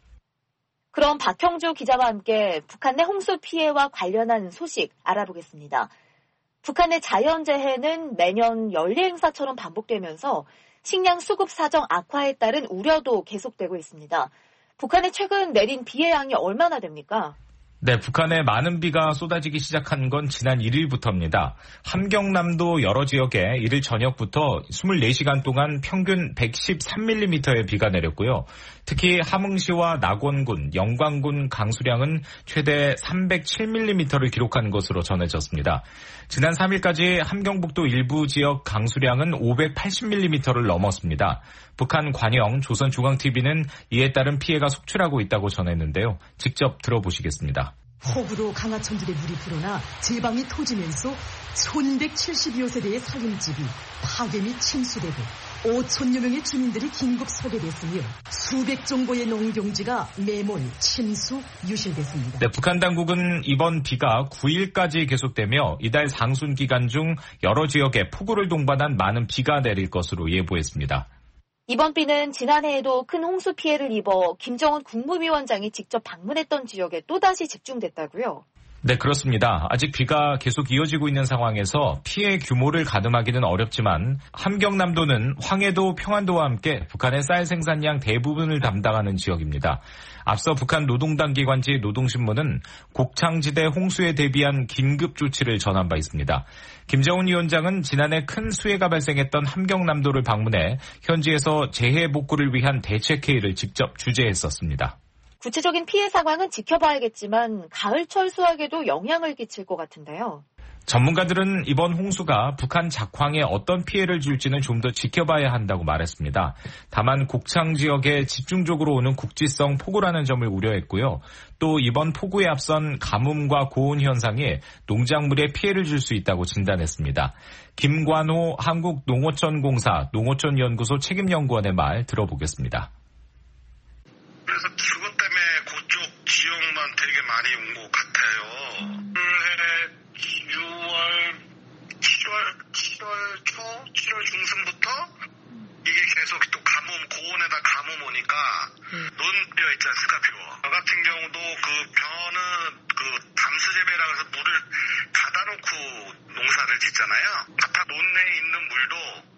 그럼 박형주 기자와 함께 북한 내 홍수 피해와 관련한 소식 알아보겠습니다. 북한의 자연재해는 매년 연례 행사처럼 반복되면서 식량 수급 사정 악화에 따른 우려도 계속되고 있습니다. 북한에 최근 내린 비의 양이 얼마나 됩니까? 네, 북한에 많은 비가 쏟아지기 시작한 건 지난 일 일부터입니다. 함경남도 여러 지역에 이를 저녁부터 이십사 시간 동안 평균 백십삼 밀리미터의 비가 내렸고요. 특히 함흥시와 낙원군, 영광군 강수량은 최대 삼백칠 밀리미터를 기록한 것으로 전해졌습니다. 지난 삼 일까지 함경북도 일부 지역 강수량은 오백팔십 밀리미터를 넘었습니다. 북한 관영 조선중앙티비는 이에 따른 피해가 속출하고 있다고 전했는데요. 직접 들어보시겠습니다. 폭우로 강하천들의 물이 불어나 제방이 터지면서 천백칠십여 세대의 살림집이 파괴 및 침수되고 오천여 명의 주민들이 긴급 소개됐으며 수백 정도의 농경지가 매몰, 침수, 유실됐습니다. 네, 북한 당국은 이번 비가 구 일까지 계속되며 이달 상순 기간 중 여러 지역에 폭우를 동반한 많은 비가 내릴 것으로 예보했습니다. 이번 비는 지난해에도 큰 홍수 피해를 입어 김정은 국무위원장이 직접 방문했던 지역에 또다시 집중됐다고요? 네, 그렇습니다. 아직 비가 계속 이어지고 있는 상황에서 피해 규모를 가늠하기는 어렵지만 함경남도는 황해도, 평안도와 함께 북한의 쌀 생산량 대부분을 담당하는 지역입니다. 앞서 북한 노동당 기관지 노동신문은 곡창지대 홍수에 대비한 긴급 조치를 전한 바 있습니다. 김정은 위원장은 지난해 큰 수해가 발생했던 함경남도를 방문해 현지에서 재해 복구를 위한 대책회의를 직접 주재했었습니다. 구체적인 피해 상황은 지켜봐야겠지만 가을철 수확에도 영향을 끼칠 것 같은데요. 전문가들은 이번 홍수가 북한 작황에 어떤 피해를 줄지는 좀 더 지켜봐야 한다고 말했습니다. 다만 곡창 지역에 집중적으로 오는 국지성 폭우라는 점을 우려했고요. 또 이번 폭우에 앞선 가뭄과 고온 현상이 농작물에 피해를 줄 수 있다고 진단했습니다. 김관호 한국농어촌공사 농어촌연구소 책임연구원의 말 들어보겠습니다. 그래서 기후 때문에 그쪽 지역만 되게 많이 온 것 같아요. 올해 유월, 칠월, 칠월 초, 칠월 중순부터 이게 계속 또 가뭄, 고온에다 가뭄 오니까 논뼈 있지 않습니까, 뼈. 저 같은 경우도 그 벼는 그 담수재배라 해서 물을 닫아놓고 농사를 짓잖아요. 바깥 논내에 있는 물도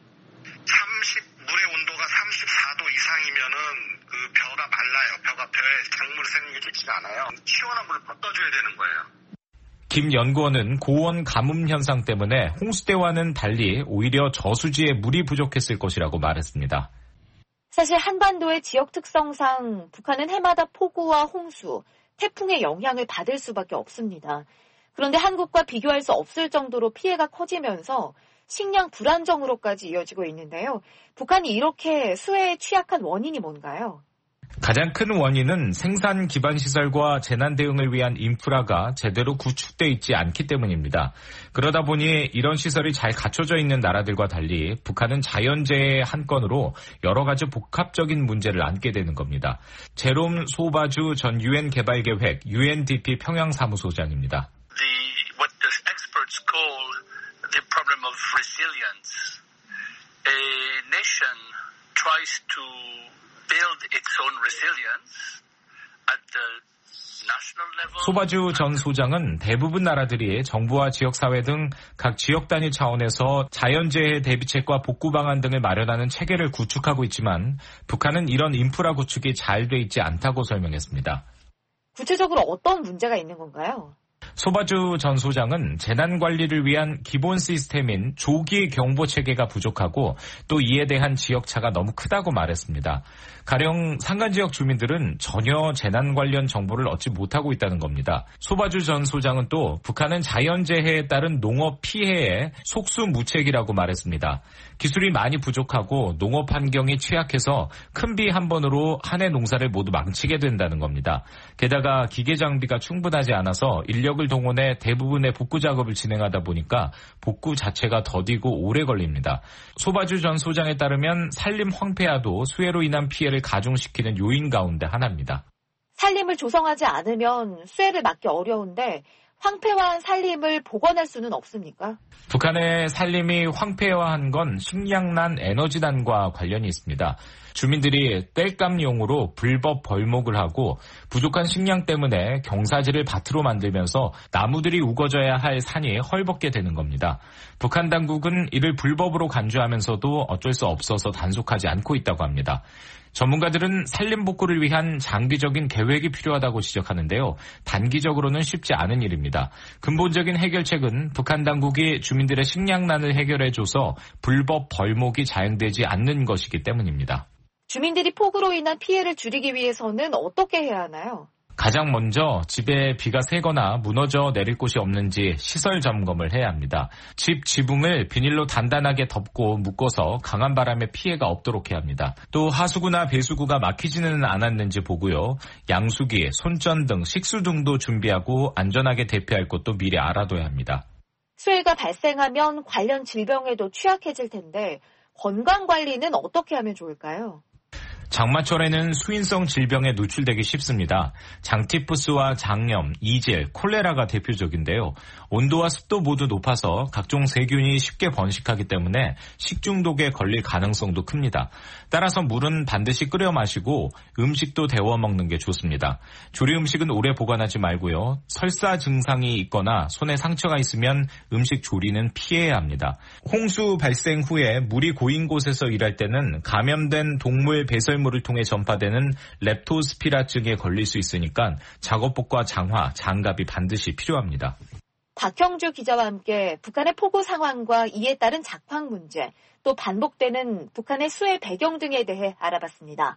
삼십, 물의 온도가 삼십사 도 이상이면은 그 벼가 말라요. 벼가 벼에 작물 생기기 좋지가 않아요. 시원한 물을 뻗어줘야 되는 거예요. 김 연구원은 고온 가뭄 현상 때문에 홍수 때와는 달리 오히려 저수지에 물이 부족했을 것이라고 말했습니다. 사실 한반도의 지역 특성상 북한은 해마다 폭우와 홍수, 태풍의 영향을 받을 수밖에 없습니다. 그런데 한국과 비교할 수 없을 정도로 피해가 커지면서 식량 불안정으로까지 이어지고 있는데요. 북한이 이렇게 수해에 취약한 원인이 뭔가요? 가장 큰 원인은 생산 기반 시설과 재난 대응을 위한 인프라가 제대로 구축돼 있지 않기 때문입니다. 그러다 보니 이런 시설이 잘 갖춰져 있는 나라들과 달리 북한은 자연재해의 한 건으로 여러 가지 복합적인 문제를 안게 되는 겁니다. 제롬 소바주 전 유엔 개발계획 유엔디피 평양사무소장입니다. The, what the experts call the problem of resilience. A nation tries to build its own resilience at the 소바주 전 소장은 대부분 나라들이 정부와 지역사회 등 각 지역 단위 차원에서 자연재해 대비책과 복구 방안 등을 마련하는 체계를 구축하고 있지만 북한은 이런 인프라 구축이 잘 돼 있지 않다고 설명했습니다. 구체적으로 어떤 문제가 있는 건가요? 소바주 전 소장은 재난관리를 위한 기본 시스템인 조기 경보 체계가 부족하고 또 이에 대한 지역차가 너무 크다고 말했습니다. 가령 산간지역 주민들은 전혀 재난 관련 정보를 얻지 못하고 있다는 겁니다. 소바주 전 소장은 또 북한은 자연재해에 따른 농업 피해에 속수무책이라고 말했습니다. 기술이 많이 부족하고 농업 환경이 취약해서 큰 비 한 번으로 한 해 농사를 모두 망치게 된다는 겁니다. 게다가 기계 장비가 충분하지 않아서 인력을 동원해 대부분의 복구 작업을 진행하다 보니까 복구 자체가 더디고 오래 걸립니다. 소바주 전 소장에 따르면 산림 황폐화도 수해로 인한 피해를 가중시키는 요인 가운데 하나입니다. 산림을 조성하지 않으면 수해를 막기 어려운데 황폐화한 산림을 복원할 수는 없습니까? 북한의 산림이 황폐화한 건 식량난, 에너지난과 관련이 있습니다. 주민들이 땔감용으로 불법 벌목을 하고 부족한 식량 때문에 경사지를 밭으로 만들면서 나무들이 우거져야 할 산이 헐벗게 되는 겁니다. 북한 당국은 이를 불법으로 간주하면서도 어쩔 수 없어서 단속하지 않고 있다고 합니다. 전문가들은 산림 복구를 위한 장기적인 계획이 필요하다고 지적하는데요. 단기적으로는 쉽지 않은 일입니다. 근본적인 해결책은 북한 당국이 주민들의 식량난을 해결해줘서 불법 벌목이 자행되지 않는 것이기 때문입니다. 주민들이 폭우로 인한 피해를 줄이기 위해서는 어떻게 해야 하나요? 가장 먼저 집에 비가 새거나 무너져 내릴 곳이 없는지 시설 점검을 해야 합니다. 집 지붕을 비닐로 단단하게 덮고 묶어서 강한 바람에 피해가 없도록 해야 합니다. 또 하수구나 배수구가 막히지는 않았는지 보고요. 양수기, 손전 등 식수 등도 준비하고 안전하게 대피할 곳도 미리 알아둬야 합니다. 수해가 발생하면 관련 질병에도 취약해질 텐데 건강관리는 어떻게 하면 좋을까요? 장마철에는 수인성 질병에 노출되기 쉽습니다. 장티푸스와 장염, 이질, 콜레라가 대표적인데요. 온도와 습도 모두 높아서 각종 세균이 쉽게 번식하기 때문에 식중독에 걸릴 가능성도 큽니다. 따라서 물은 반드시 끓여 마시고 음식도 데워 먹는 게 좋습니다. 조리 음식은 오래 보관하지 말고요. 설사 증상이 있거나 손에 상처가 있으면 음식 조리는 피해야 합니다. 홍수 발생 후에 물이 고인 곳에서 일할 때는 감염된 동물 배설 물을 통해 전파되는 렙토스피라증에 걸릴 수 있으니까 작업복과 장화, 장갑이 반드시 필요합니다. 박형주 기자와 함께 북한의 폭우 상황과 이에 따른 작황 문제, 또 반복되는 북한의 수해 배경 등에 대해 알아봤습니다.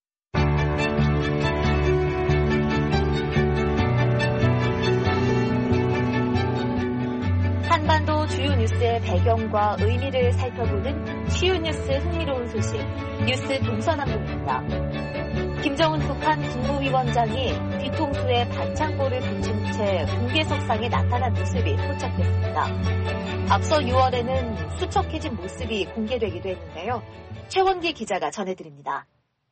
한반도 주요 뉴스의 배경과 의미를 살펴보는 쉬운 뉴스 흥미로운 소식, 뉴스 동서남북입니다. 김정은 북한 국무위원장이 뒤통수에 반창고를 붙인 채 공개석상에 나타난 모습이 포착됐습니다. 앞서 유월에는 수척해진 모습이 공개되기도 했는데요. 최원기 기자가 전해드립니다.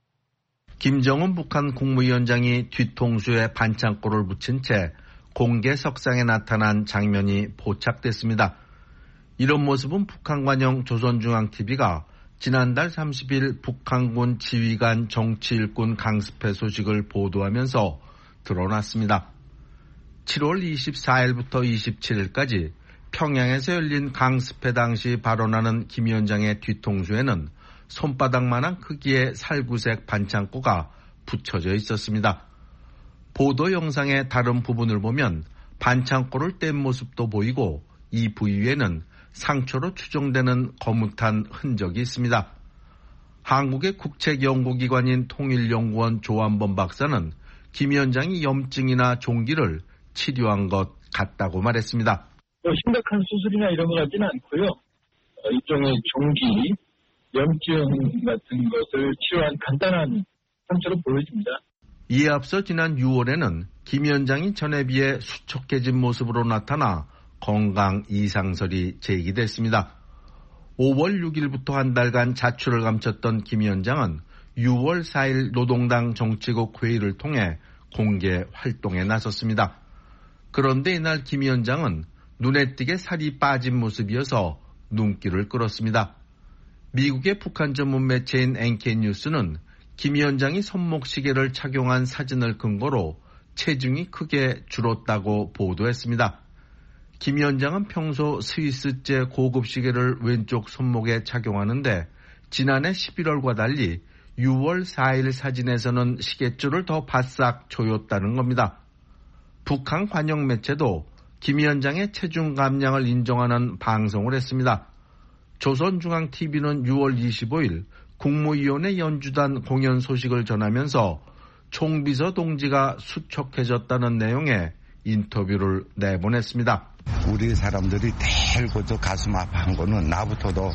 김정은 북한 국무위원장이 뒤통수에 반창고를 붙인 채 공개석상에 나타난 장면이 포착됐습니다. 이런 모습은 북한관영 조선중앙티비가 지난달 삼십일 북한군 지휘관 정치일꾼 강습회 소식을 보도하면서 드러났습니다. 칠월 이십사일부터 이십칠일까지 평양에서 열린 강습회 당시 발언하는 김 위원장의 뒤통수에는 손바닥만한 크기의 살구색 반창고가 붙여져 있었습니다. 보도 영상의 다른 부분을 보면 반창고를 뗀 모습도 보이고 이 부위에는 상처로 추정되는 거뭇한 흔적이 있습니다. 한국의 국책연구기관인 통일연구원 조한범 박사는 김 위원장이 염증이나 종기를 치료한 것 같다고 말했습니다. 심각한 수술이나 이런 것 같지는 않고요. 일종의 종기, 염증 같은 것을 치료한 간단한 상처로 보여집니다. 이에 앞서 지난 유월에는 김 위원장이 전에 비해 수척해진 모습으로 나타나 건강 이상설이 제기됐습니다. 오월 육일부터 한 달간 자취를 감췄던 김 위원장은 유월 사일 노동당 정치국 회의를 통해 공개 활동에 나섰습니다. 그런데 이날 김 위원장은 눈에 띄게 살이 빠진 모습이어서 눈길을 끌었습니다. 미국의 북한 전문 매체인 엔케이뉴스는 김 위원장이 손목시계를 착용한 사진을 근거로 체중이 크게 줄었다고 보도했습니다. 김 위원장은 평소 스위스제 고급 시계를 왼쪽 손목에 착용하는데 지난해 십일월과 달리 유월 사일 사진에서는 시계줄을 더 바싹 조였다는 겁니다. 북한 관영 매체도 김 위원장의 체중 감량을 인정하는 방송을 했습니다. 조선중앙티비는 유월 이십오일 국무위원회 연주단 공연 소식을 전하면서 총비서 동지가 수척해졌다는 내용의 인터뷰를 내보냈습니다. 우리 사람들이 대고도 가슴 아파한 거는 나부터도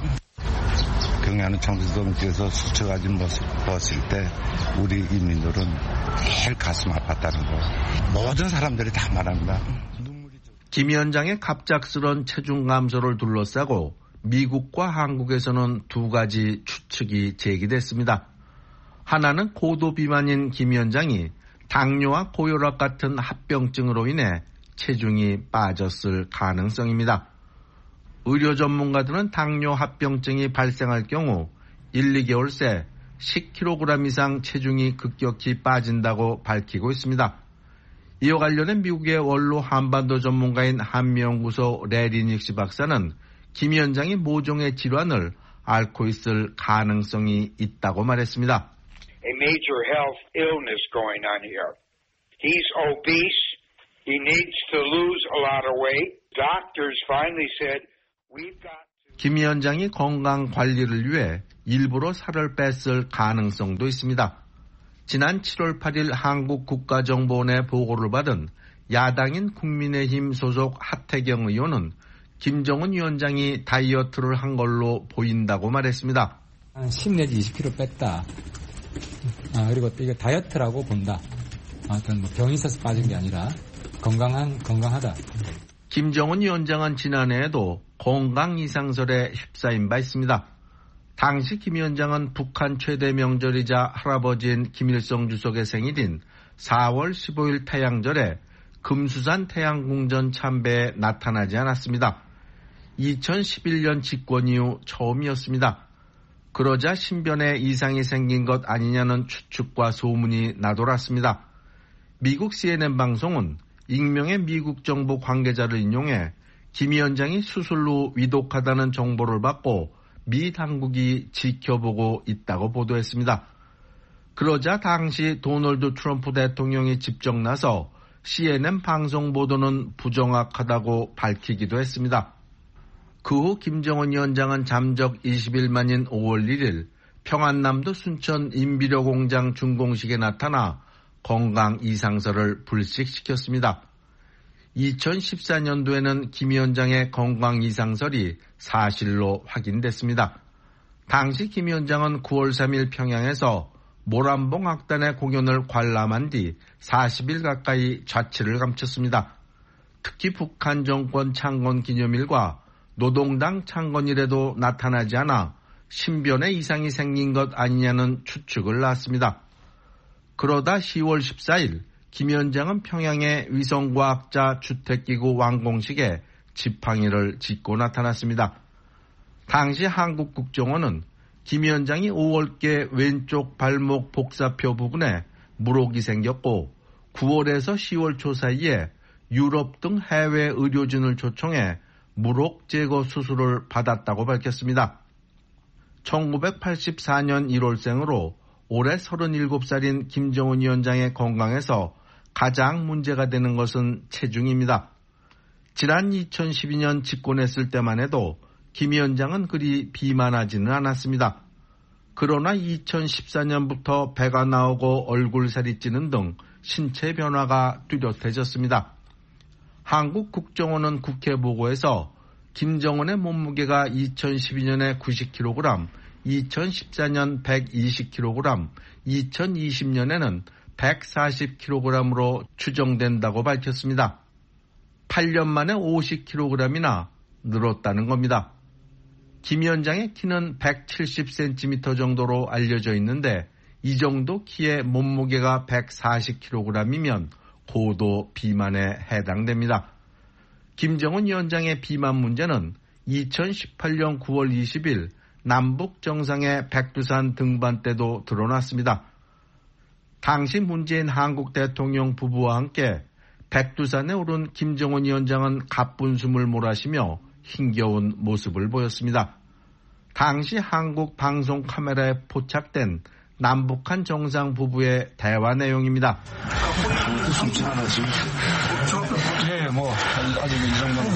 경의하는 총비서 동지에서 수척해진 모습 봤을 때 우리 인민들은 제일 가슴 아팠다는 거 모든 사람들이 다 말합니다. 김 위원장의 갑작스런 체중 감소를 둘러싸고 미국과 한국에서는 두 가지 추측이 제기됐습니다. 하나는 고도 비만인 김 위원장이 당뇨와 고혈압 같은 합병증으로 인해 체중이 빠졌을 가능성입니다. 의료 전문가들은 당뇨 합병증이 발생할 경우 일, 이 개월 새 십 킬로그램 이상 체중이 급격히 빠진다고 밝히고 있습니다. 이와 관련해 미국의 원로 한반도 전문가인 한미연구소 레리닉시 박사는 김 위원장이 모종의 질환을 앓고 있을 가능성이 있다고 말했습니다. A major health illness going on here. He's obese. He needs to lose a lot of weight. Doctors finally said, we've got to... 김 위원장이 건강 관리를 위해 일부러 살을 뺐을 가능성도 있습니다. 지난 칠월 팔일 한국국가정보원의 보고를 받은 야당인 국민의힘 소속 하태경 의원은 김정은 위원장이 다이어트를 한 걸로 보인다고 말했습니다. 한 십 내지 이십 킬로그램 뺐다. 아, 그리고 또 이게 다이어트라고 본다. 아무튼 뭐 병이 있어서 빠진 게 아니라 건강한, 건강하다. 김정은 위원장은 지난해에도 건강 이상설에 휩싸인 바 있습니다. 당시 김 위원장은 북한 최대 명절이자 할아버지인 김일성 주석의 생일인 사월 십오일 태양절에 금수산 태양궁전 참배에 나타나지 않았습니다. 이천십일년 집권 이후 처음이었습니다. 그러자 신변에 이상이 생긴 것 아니냐는 추측과 소문이 나돌았습니다. 미국 씨엔엔 방송은 익명의 미국 정부 관계자를 인용해 김 위원장이 수술 후 위독하다는 정보를 받고 미 당국이 지켜보고 있다고 보도했습니다. 그러자 당시 도널드 트럼프 대통령이 직접 나서 씨엔엔 방송 보도는 부정확하다고 밝히기도 했습니다. 그 후 김정은 위원장은 잠적 이십일 만인 오월 일일 평안남도 순천 인비료 공장 준공식에 나타나 건강 이상설을 불식시켰습니다. 이천십사년도에는 김 위원장의 건강 이상설이 사실로 확인됐습니다. 당시 김 위원장은 구월 삼일 평양에서 모란봉 악단의 공연을 관람한 뒤 사십일 가까이 자취를 감췄습니다. 특히 북한 정권 창건 기념일과 노동당 창건일에도 나타나지 않아 신변에 이상이 생긴 것 아니냐는 추측을 낳았습니다. 그러다 시월 십사일 김 위원장은 평양의 위성과학자 주택기구 완공식에 지팡이를 짚고 나타났습니다. 당시 한국국정원은 김 위원장이 오월께 왼쪽 발목 복사표 부분에 물혹이 생겼고 구월에서 시월 초 사이에 유럽 등 해외 의료진을 초청해 물혹 제거 수술을 받았다고 밝혔습니다. 천구백팔십사년 일월생으로 올해 서른일곱 살인 김정은 위원장의 건강에서 가장 문제가 되는 것은 체중입니다. 지난 이천십이년 집권했을 때만 해도 김 위원장은 그리 비만하지는 않았습니다. 그러나 이천십사년부터 배가 나오고 얼굴살이 찌는 등 신체 변화가 뚜렷해졌습니다. 한국 국정원은 국회 보고에서 김정은의 몸무게가 이천십이년에 구십 킬로그램, 이천십사년 백이십 킬로그램, 이천이십년에는 백사십 킬로그램으로 추정된다고 밝혔습니다. 팔 년 만에 오십 킬로그램이나 늘었다는 겁니다. 김 위원장의 키는 백칠십 센티미터 정도로 알려져 있는데 이 정도 키의 몸무게가 백사십 킬로그램이면 고도 비만에 해당됩니다. 김정은 위원장의 비만 문제는 이천십팔년 구월 이십일 남북 정상의 백두산 등반 때도 드러났습니다. 당시 문재인 한국 대통령 부부와 함께 백두산에 오른 김정은 위원장은 가쁜 숨을 몰아쉬며 힘겨운 모습을 보였습니다. 당시 한국 방송 카메라에 포착된 남북한 정상 부부의 대화 내용입니다. 괜찮아지? 네, 뭐 아직 이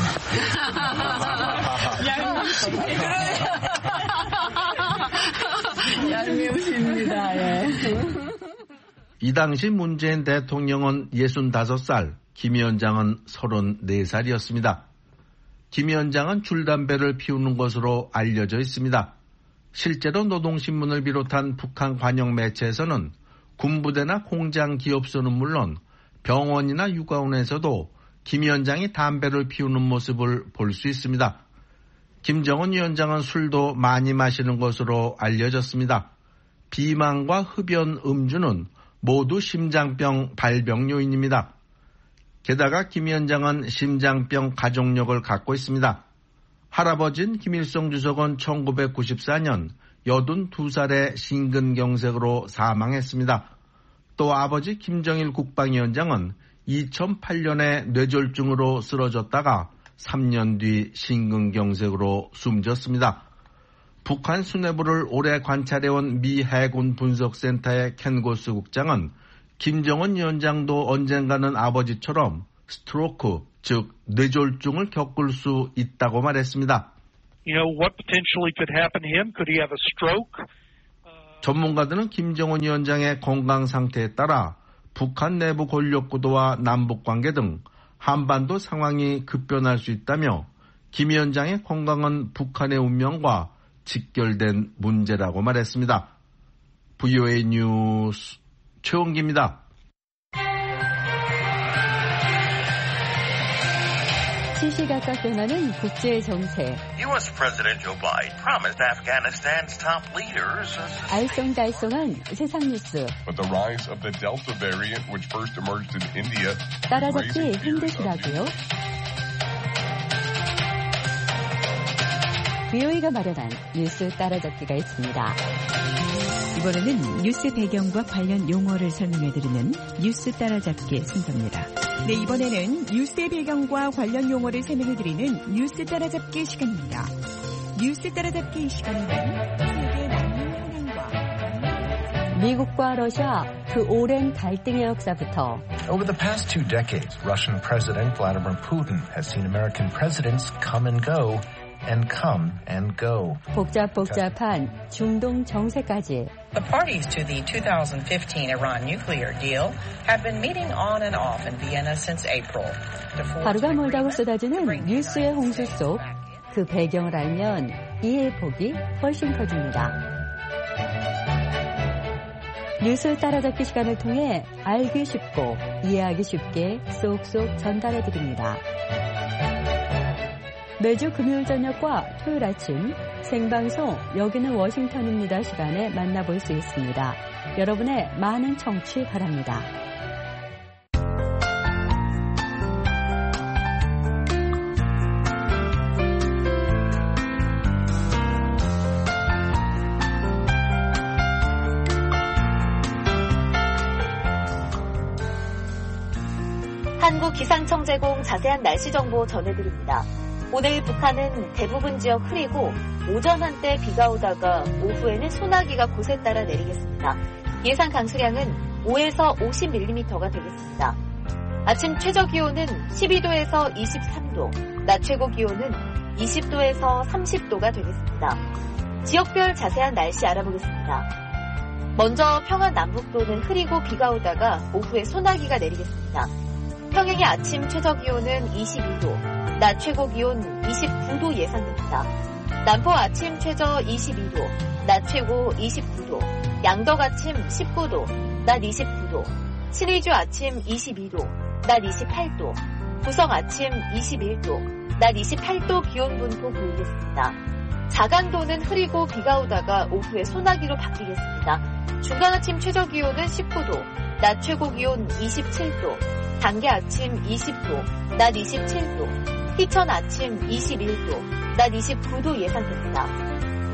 정도는. 얄미우십니다. 예. 이 당시 문재인 대통령은 예순다섯 살, 김 위원장은 서른네 살이었습니다. 김 위원장은 줄담배를 피우는 것으로 알려져 있습니다. 실제로 노동신문을 비롯한 북한 관영 매체에서는 군부대나 공장 기업소는 물론 병원이나 육아원에서도 김 위원장이 담배를 피우는 모습을 볼 수 있습니다. 김정은 위원장은 술도 많이 마시는 것으로 알려졌습니다. 비만과 흡연, 음주는 모두 심장병 발병 요인입니다. 게다가 김 위원장은 심장병 가족력을 갖고 있습니다. 할아버지인 김일성 주석은 천구백구십사 년 여든두 살의 심근경색으로 사망했습니다. 또 아버지 김정일 국방위원장은 이천팔 년에 뇌졸중으로 쓰러졌다가 삼 년 뒤 심근경색으로 숨졌습니다. 북한 수뇌부를 오래 관찰해온 미 해군 분석센터의 켄 고스 국장은 김정은 위원장도 언젠가는 아버지처럼 스트로크, 즉 뇌졸중을 겪을 수 있다고 말했습니다. You know, what potentially could happen to him? Could he have a stroke? 전문가들은 김정은 위원장의 건강 상태에 따라 북한 내부 권력 구도와 남북 관계 등 한반도 상황이 급변할 수 있다며 김 위원장의 건강은 북한의 운명과 직결된 문제라고 말했습니다. 브이오에이 뉴스 최원기입니다. 시시각각 변하는 국제 정세. 유에스 President Joe Biden promised Afghanistan's top leaders. 알쏭달쏭한 세상 뉴스. But the rise of the Delta variant, which first emerged in India, 따라잡기 힘드시다고요? 브이오에이가 마련한 뉴스 따라잡기가 있습니다. 이번에는 뉴스 배경과 관련 용어를 설명해드리는 뉴스 따라잡기 순서입니다. 네, 이번에는 뉴스의 배경과 관련 용어를 설명해드리는 뉴스 따라잡기 시간입니다. 뉴스 따라잡기 시간에는 세계 난민 현황과 미국과 러시아 그 오랜 갈등의 역사부터 Over the past two decades, Russian President Vladimir Putin has seen American presidents come and go. And come and go. 복잡복잡한 중동 정세까지. The parties to the twenty fifteen Iran nuclear deal have been meeting on and off in Vienna since April. 하루가 멀다고 쏟아지는 뉴스의 홍수 속 그 배경을 알면 이해의 폭이 훨씬 커집니다. 뉴스 따라잡기 시간을 통해 알기 쉽고 이해하기 쉽게 쏙쏙 전달해드립니다. 매주 금요일 저녁과 토요일 아침 생방송 여기는 워싱턴입니다 시간에 만나볼 수 있습니다. 여러분의 많은 청취 바랍니다. 한국기상청 제공 자세한 날씨 정보 전해드립니다. 오늘 북한은 대부분 지역 흐리고 오전 한때 비가 오다가 오후에는 소나기가 곳에 따라 내리겠습니다. 예상 강수량은 오에서 오십 밀리미터가 되겠습니다. 아침 최저 기온은 십이 도에서 이십삼 도, 낮 최고 기온은 이십 도에서 삼십 도가 되겠습니다. 지역별 자세한 날씨 알아보겠습니다. 먼저 평안 남북도는 흐리고 비가 오다가 오후에 소나기가 내리겠습니다. 평양의 아침 최저 기온은 이십이 도, 낮 최고 기온 이십구 도 예상됩니다. 남포 아침 최저 이십이 도, 낮 최고 이십구 도, 양덕 아침 십구 도, 낮 이십구 도, 신의주 아침 이십이 도, 낮 이십팔 도, 부성 아침 이십일 도, 낮 이십팔 도 기온 분포 보이겠습니다. 자강도는 흐리고 비가 오다가 오후에 소나기로 바뀌겠습니다. 중간 아침 최저 기온은 십구 도, 낮 최고 기온 이십칠 도, 단계 아침 이십 도, 낮 이십칠 도, 희천 아침 이십일 도, 낮 이십구 도 예상됩니다.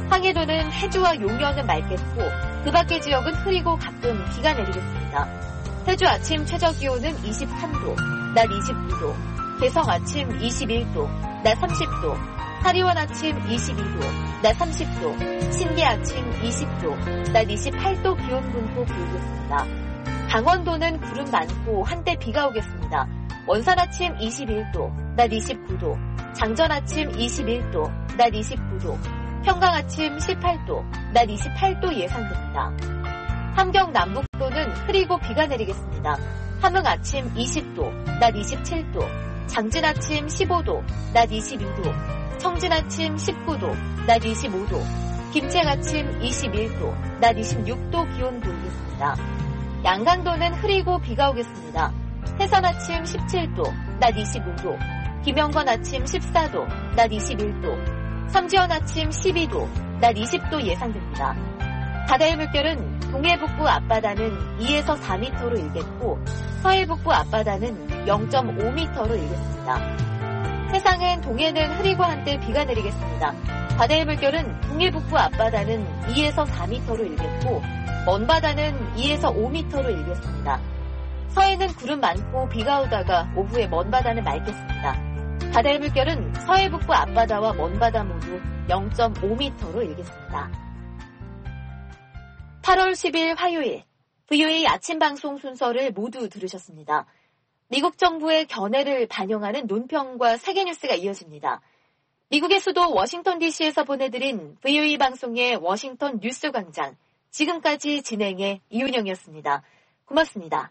황해도는 해주와 용현은 맑겠고 그 밖의 지역은 흐리고 가끔 비가 내리겠습니다. 해주 아침 최저기온은 이십삼 도, 낮 이십구 도, 개성 아침 이십일 도, 낮 삼십 도, 사리원 아침 이십이 도, 낮 삼십 도, 신계 아침 이십 도, 낮 이십팔 도 기온 분포 보이겠습니다. 강원도는 구름 많고 한때 비가 오겠습니다. 원산 아침 이십일 도, 낮 이십구 도, 장전 아침 이십일 도, 낮 이십구 도, 평강 아침 십팔 도, 낮 이십팔 도 예상됩니다. 함경 남북도는 흐리고 비가 내리겠습니다. 함흥 아침 이십 도, 낮 이십칠 도, 장진 아침 십오 도, 낮 이십이 도, 청진 아침 십구 도, 낮 이십오 도, 김책 아침 이십일 도, 낮 이십육 도 기온 보이겠습니다. 양강도는 흐리고 비가 오겠습니다. 해산 아침 십칠 도, 낮 이십오 도, 김영건 아침 십사 도, 낮 이십일 도, 삼지연 아침 십이 도, 낮 이십 도 예상됩니다. 바다의 물결은 동해 북부 앞바다는 이에서 사 미터로 일겠고 서해 북부 앞바다는 영 점 오 미터로 일겠습니다. 해상은 동해는 흐리고 한때 비가 내리겠습니다. 바다의 물결은 동해 북부 앞바다는 이에서 사 미터로 일겠고 먼 바다는 이에서 오 미터로 일겠습니다. 서해는 구름 많고 비가 오다가 오후에 먼 바다는 맑겠습니다. 바다의 물결은 서해 북부 앞바다와 먼 바다 모두 영 점 오 미터로 일겠습니다. 팔월 십일 화요일 브이오에이 아침 방송 순서를 모두 들으셨습니다. 미국 정부의 견해를 반영하는 논평과 세계뉴스가 이어집니다. 미국의 수도 워싱턴 디씨에서 보내드린 브이오에이 방송의 워싱턴 뉴스 광장, 지금까지 진행의 이윤영이었습니다. 고맙습니다.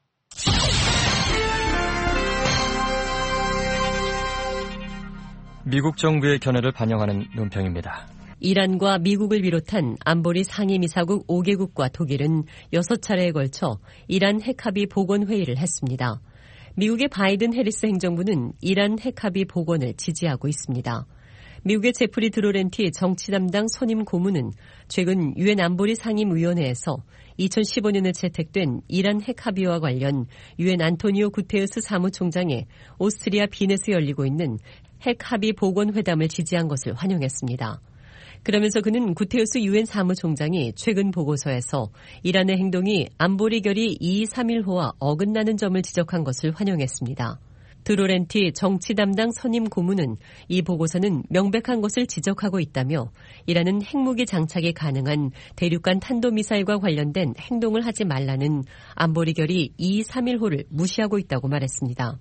미국 정부의 견해를 반영하는 논평입니다. 이란과 미국을 비롯한 안보리 상임이사국 오 개국과 독일은 여섯 차례에 걸쳐 이란 핵합의 복원 회의를 했습니다. 미국의 바이든 해리스 행정부는 이란 핵합의 복원을 지지하고 있습니다. 미국의 제프리 드로렌티 정치 담당 선임 고문은 최근 유엔 안보리 상임위원회에서 이천십오 년에 채택된 이란 핵합의와 관련 유엔 안토니오 구테르스 사무총장의 오스트리아 빈에서 열리고 있는 핵합의 복원 회담을 지지한 것을 환영했습니다. 그러면서 그는 구테르스 유엔 사무총장이 최근 보고서에서 이란의 행동이 안보리 결의 이이삼일호와 어긋나는 점을 지적한 것을 환영했습니다. 드로렌티 정치 담당 선임 고문은 이 보고서는 명백한 것을 지적하고 있다며 이란은 핵무기 장착이 가능한 대륙간 탄도미사일과 관련된 행동을 하지 말라는 안보리 결의 이이삼일호를 무시하고 있다고 말했습니다.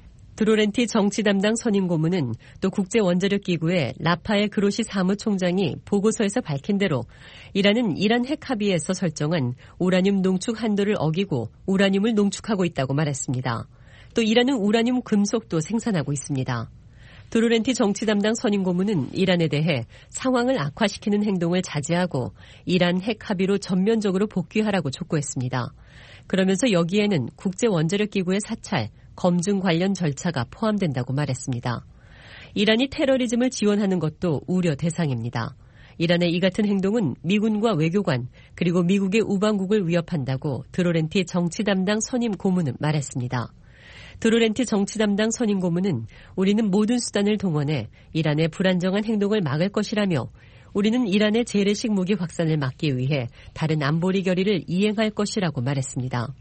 드로렌티 정치 담당 선임 고문은 또 국제원자력기구의 라파엘 그로시 사무총장이 보고서에서 밝힌 대로 이란은 이란 핵합의에서 설정한 우라늄 농축 한도를 어기고 우라늄을 농축하고 있다고 말했습니다. 또 이란은 우라늄 금속도 생산하고 있습니다. 드로렌티 정치 담당 선임 고문은 이란에 대해 상황을 악화시키는 행동을 자제하고 이란 핵합의로 전면적으로 복귀하라고 촉구했습니다. 그러면서 여기에는 국제원자력기구의 사찰, 검증 관련 절차가 포함된다고 말했습니다. 이란이 테러리즘을 지원하는 것도 우려 대상입니다. 이란의 이 같은 행동은 미군과 외교관 그리고 미국의 우방국을 위협한다고 드로렌티 정치 담당 선임 고문은 말했습니다. 드로렌티 정치 담당 선임 고문은 우리는 모든 수단을 동원해 이란의 불안정한 행동을 막을 것이라며 우리는 이란의 재래식 무기 확산을 막기 위해 다른 안보리 결의를 이행할 것이라고 말했습니다.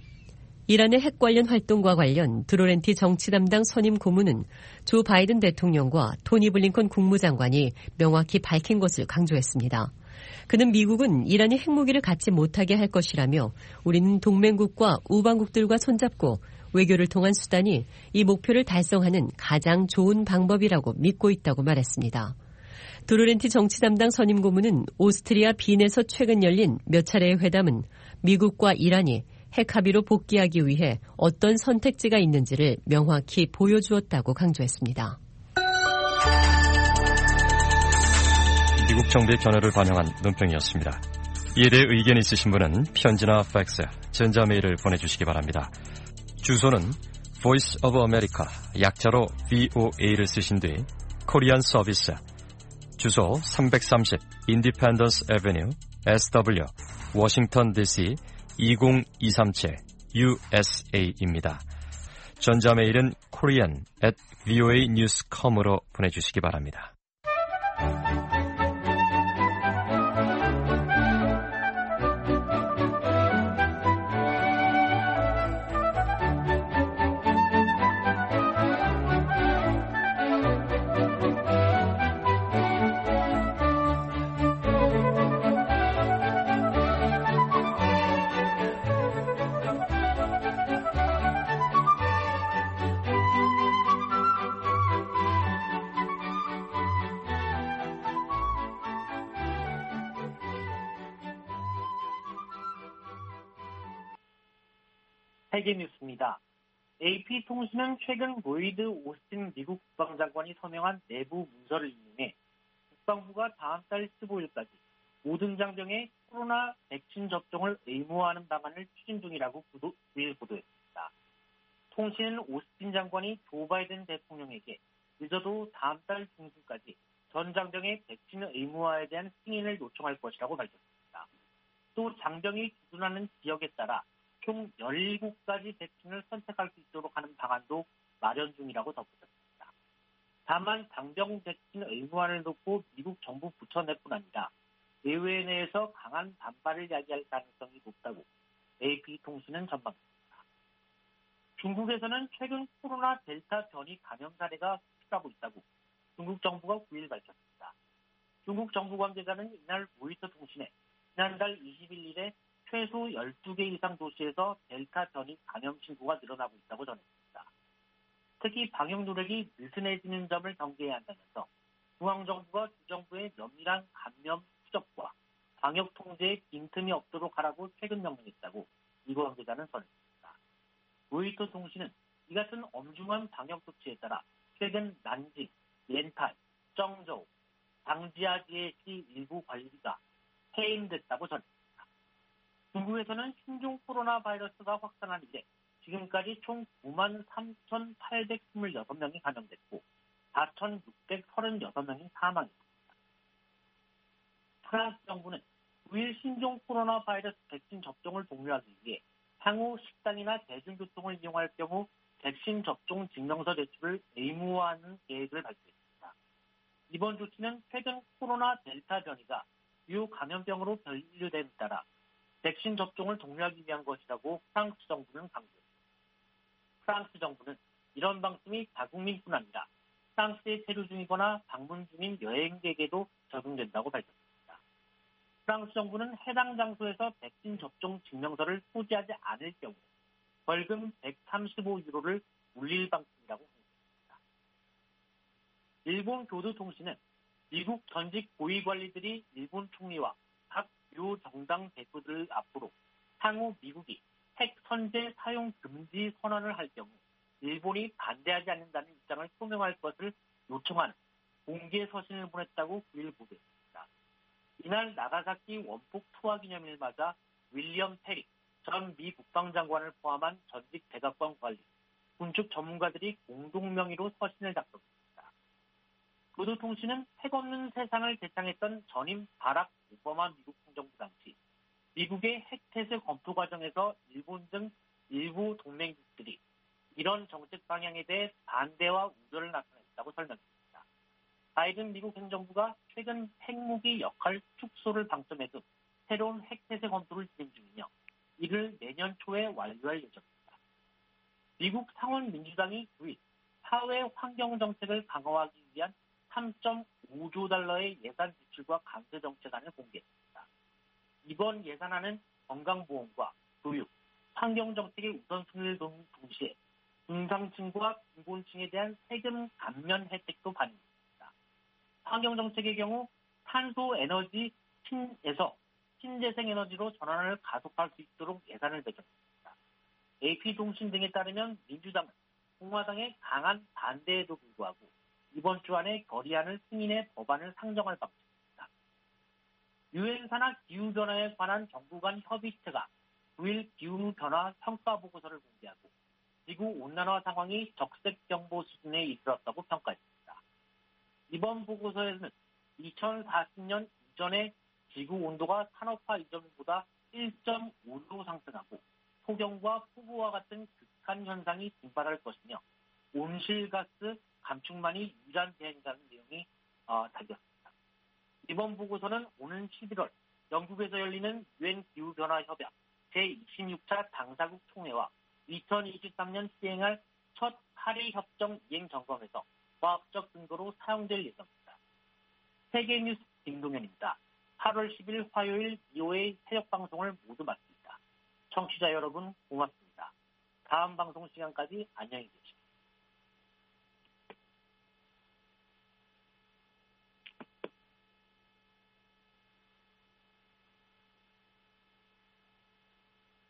이란의 핵 관련 활동과 관련 드로렌티 정치 담당 선임 고문은 조 바이든 대통령과 토니 블링컨 국무장관이 명확히 밝힌 것을 강조했습니다. 그는 미국은 이란이 핵무기를 갖지 못하게 할 것이라며 우리는 동맹국과 우방국들과 손잡고 외교를 통한 수단이 이 목표를 달성하는 가장 좋은 방법이라고 믿고 있다고 말했습니다. 드로렌티 정치 담당 선임 고문은 오스트리아 빈에서 최근 열린 몇 차례의 회담은 미국과 이란이 핵합의로 복귀하기 위해 어떤 선택지가 있는지를 명확히 보여주었다고 강조했습니다. 미국 정부의 견해를 반영한 논평이었습니다. 이에 대해 의견이 있으신 분은 편지나 팩스, 전자메일을 보내주시기 바랍니다. 주소는 Voice of America, 약자로 브이오에이를 쓰신 뒤 코리안 서비스, 주소 삼백삼십 Independence Avenue, 에스더블유, 워싱턴 디씨 이공이삼칠 유에스에이입니다. 전자메일은 korean at voanews dot com으로 보내주시기 바랍니다. 세계뉴스입니다. 에이피통신은 최근 로이드 오스틴 미국 국방장관이 서명한 내부 문서를 인용해 국방부가 다음 달 십오일까지 모든 장병의 코로나 백신 접종을 의무화하는 방안을 추진 중이라고 구일 보도했습니다. 통신은 오스틴 장관이 조 바이든 대통령에게 늦어도 다음 달 중순까지 전 장병의 백신 의무화에 대한 승인을 요청할 것이라고 밝혔습니다. 또 장병이 주둔하는 지역에 따라 총 열일곱 가지 백신을 선택할 수 있도록 하는 방안도 마련 중이라고 덧붙였습니다. 다만 장병 백신 의무화를 놓고 미국 정부 부처 내뿐 아니라 의회 내에서 강한 반발을 야기할 가능성이 높다고 에이피통신은 전망했습니다. 중국에서는 최근 코로나 델타 변이 감염 사례가 급증하고 있다고 중국 정부가 구일 밝혔습니다. 중국 정부 관계자는 이날 로이터 통신에 지난달 이십일일에 최소 열두 개 이상 도시에서 델타 변이 감염 신고가 늘어나고 있다고 전했습니다. 특히 방역 노력이 느슨해지는 점을 경계해야 한다면서 중앙정부가 주정부의 면밀한 감염 추적과 방역 통제에 빈틈이 없도록 하라고 최근 명령했다고 이 관계자는 전했습니다. 로이터 통신은 이 같은 엄중한 방역 조치에 따라 최근 난징, 렌탈, 정저우, 장지아지에시 일부 관리가 해임됐다고 전했습니다. 중국에서는 신종 코로나 바이러스가 확산한 이래 지금까지 총 구만 삼천팔백이십육 명이 감염됐고 사천육백삼십육 명이 사망했습니다. 프랑스 정부는 구일 신종 코로나 바이러스 백신 접종을 독려하기 위해 향후 식당이나 대중교통을 이용할 경우 백신 접종 증명서 제출을 의무화하는 계획을 발표했습니다. 이번 조치는 최근 코로나 델타 변이가 주요 감염병으로 분류됨에 따라 백신 접종을 독려하기 위한 것이라고 프랑스 정부는 강조했습니다. 프랑스 정부는 이런 방침이 자국민뿐 아니라 프랑스에 체류 중이거나 방문 중인 여행객에도 적용된다고 밝혔습니다. 프랑스 정부는 해당 장소에서 백신 접종 증명서를 소지하지 않을 경우 벌금 백삼십오 유로를 물릴 방침이라고 했습니다. 일본 교도통신은 미국 전직 고위 관리들이 일본 총리와 각 주요 정당 대표들 앞으로 향후 미국이 핵 선제 사용 금지 선언을 할 경우 일본이 반대하지 않는다는 입장을 표명할 것을 요청하는 공개 서신을 보냈다고 구일 보도했습니다. 이날 나가사키 원폭 투하 기념일을 맞아 윌리엄 페리 전 미 국방장관을 포함한 전직 백악관 관리, 군축 전문가들이 공동 명의로 서신을 작성했습니다. 교도통신은 핵 없는 세상을 제창했던 전임 바락 오바마 미국 행정부 당시 미국의 핵태세 검토 과정에서 일본 등 일부 동맹국들이 이런 정책 방향에 대해 반대와 우려를 나타냈다고 설명했습니다. 바이든 미국 행정부가 최근 핵무기 역할 축소를 방점에도 새로운 핵태세 검토를 진행 중이며 이를 내년 초에 완료할 예정입니다. 미국 상원 민주당이 구일 사회 환경 정책을 강화하기 위한 삼 점 오조 달러의 예산 지출과 강제 정책안을 공개했습니다. 이번 예산안은 건강보험과 교육, 환경정책의 우선순위를 둔 동시에 중상층과 빈곤층에 대한 세금 감면 혜택도 반영했습니다. 환경정책의 경우 탄소 에너지 신에서 신재생 에너지로 전환을 가속할 수 있도록 예산을 배정했습니다. 에이피통신 등에 따르면 민주당은 공화당의 강한 반대에도 불구하고 이번 주 안에 결의안을 승인해 법안을 상정할 방침입니다. 유엔 산하 기후변화에 관한 정부 간 협의체가 구일 기후변화 평가보고서를 공개하고 지구온난화 상황이 적색경보 수준에 이르렀다고 평가했습니다. 이번 보고서에는 이천사십 년 이전의 지구온도가 산업화 이전보다 일 점 오 도 상승하고 폭염과 폭우와 같은 극한 현상이 빈발할 것이며 온실가스 감축만이 유일한 대안이라는 내용이 어, 담겼습니다. 이번 보고서는 오는 십일월 영국에서 열리는 유엔 기후변화협약 제이십육 차 당사국 총회와 이천이십삼 년 시행할 첫 파리협정 이행 점검에서 과학적 근거로 사용될 예정입니다. 세계뉴스 김동현입니다. 팔월 십일 화요일 비오에이 새벽방송을 모두 마칩니다. 청취자 여러분 고맙습니다. 다음 방송 시간까지 안녕히 계십시오.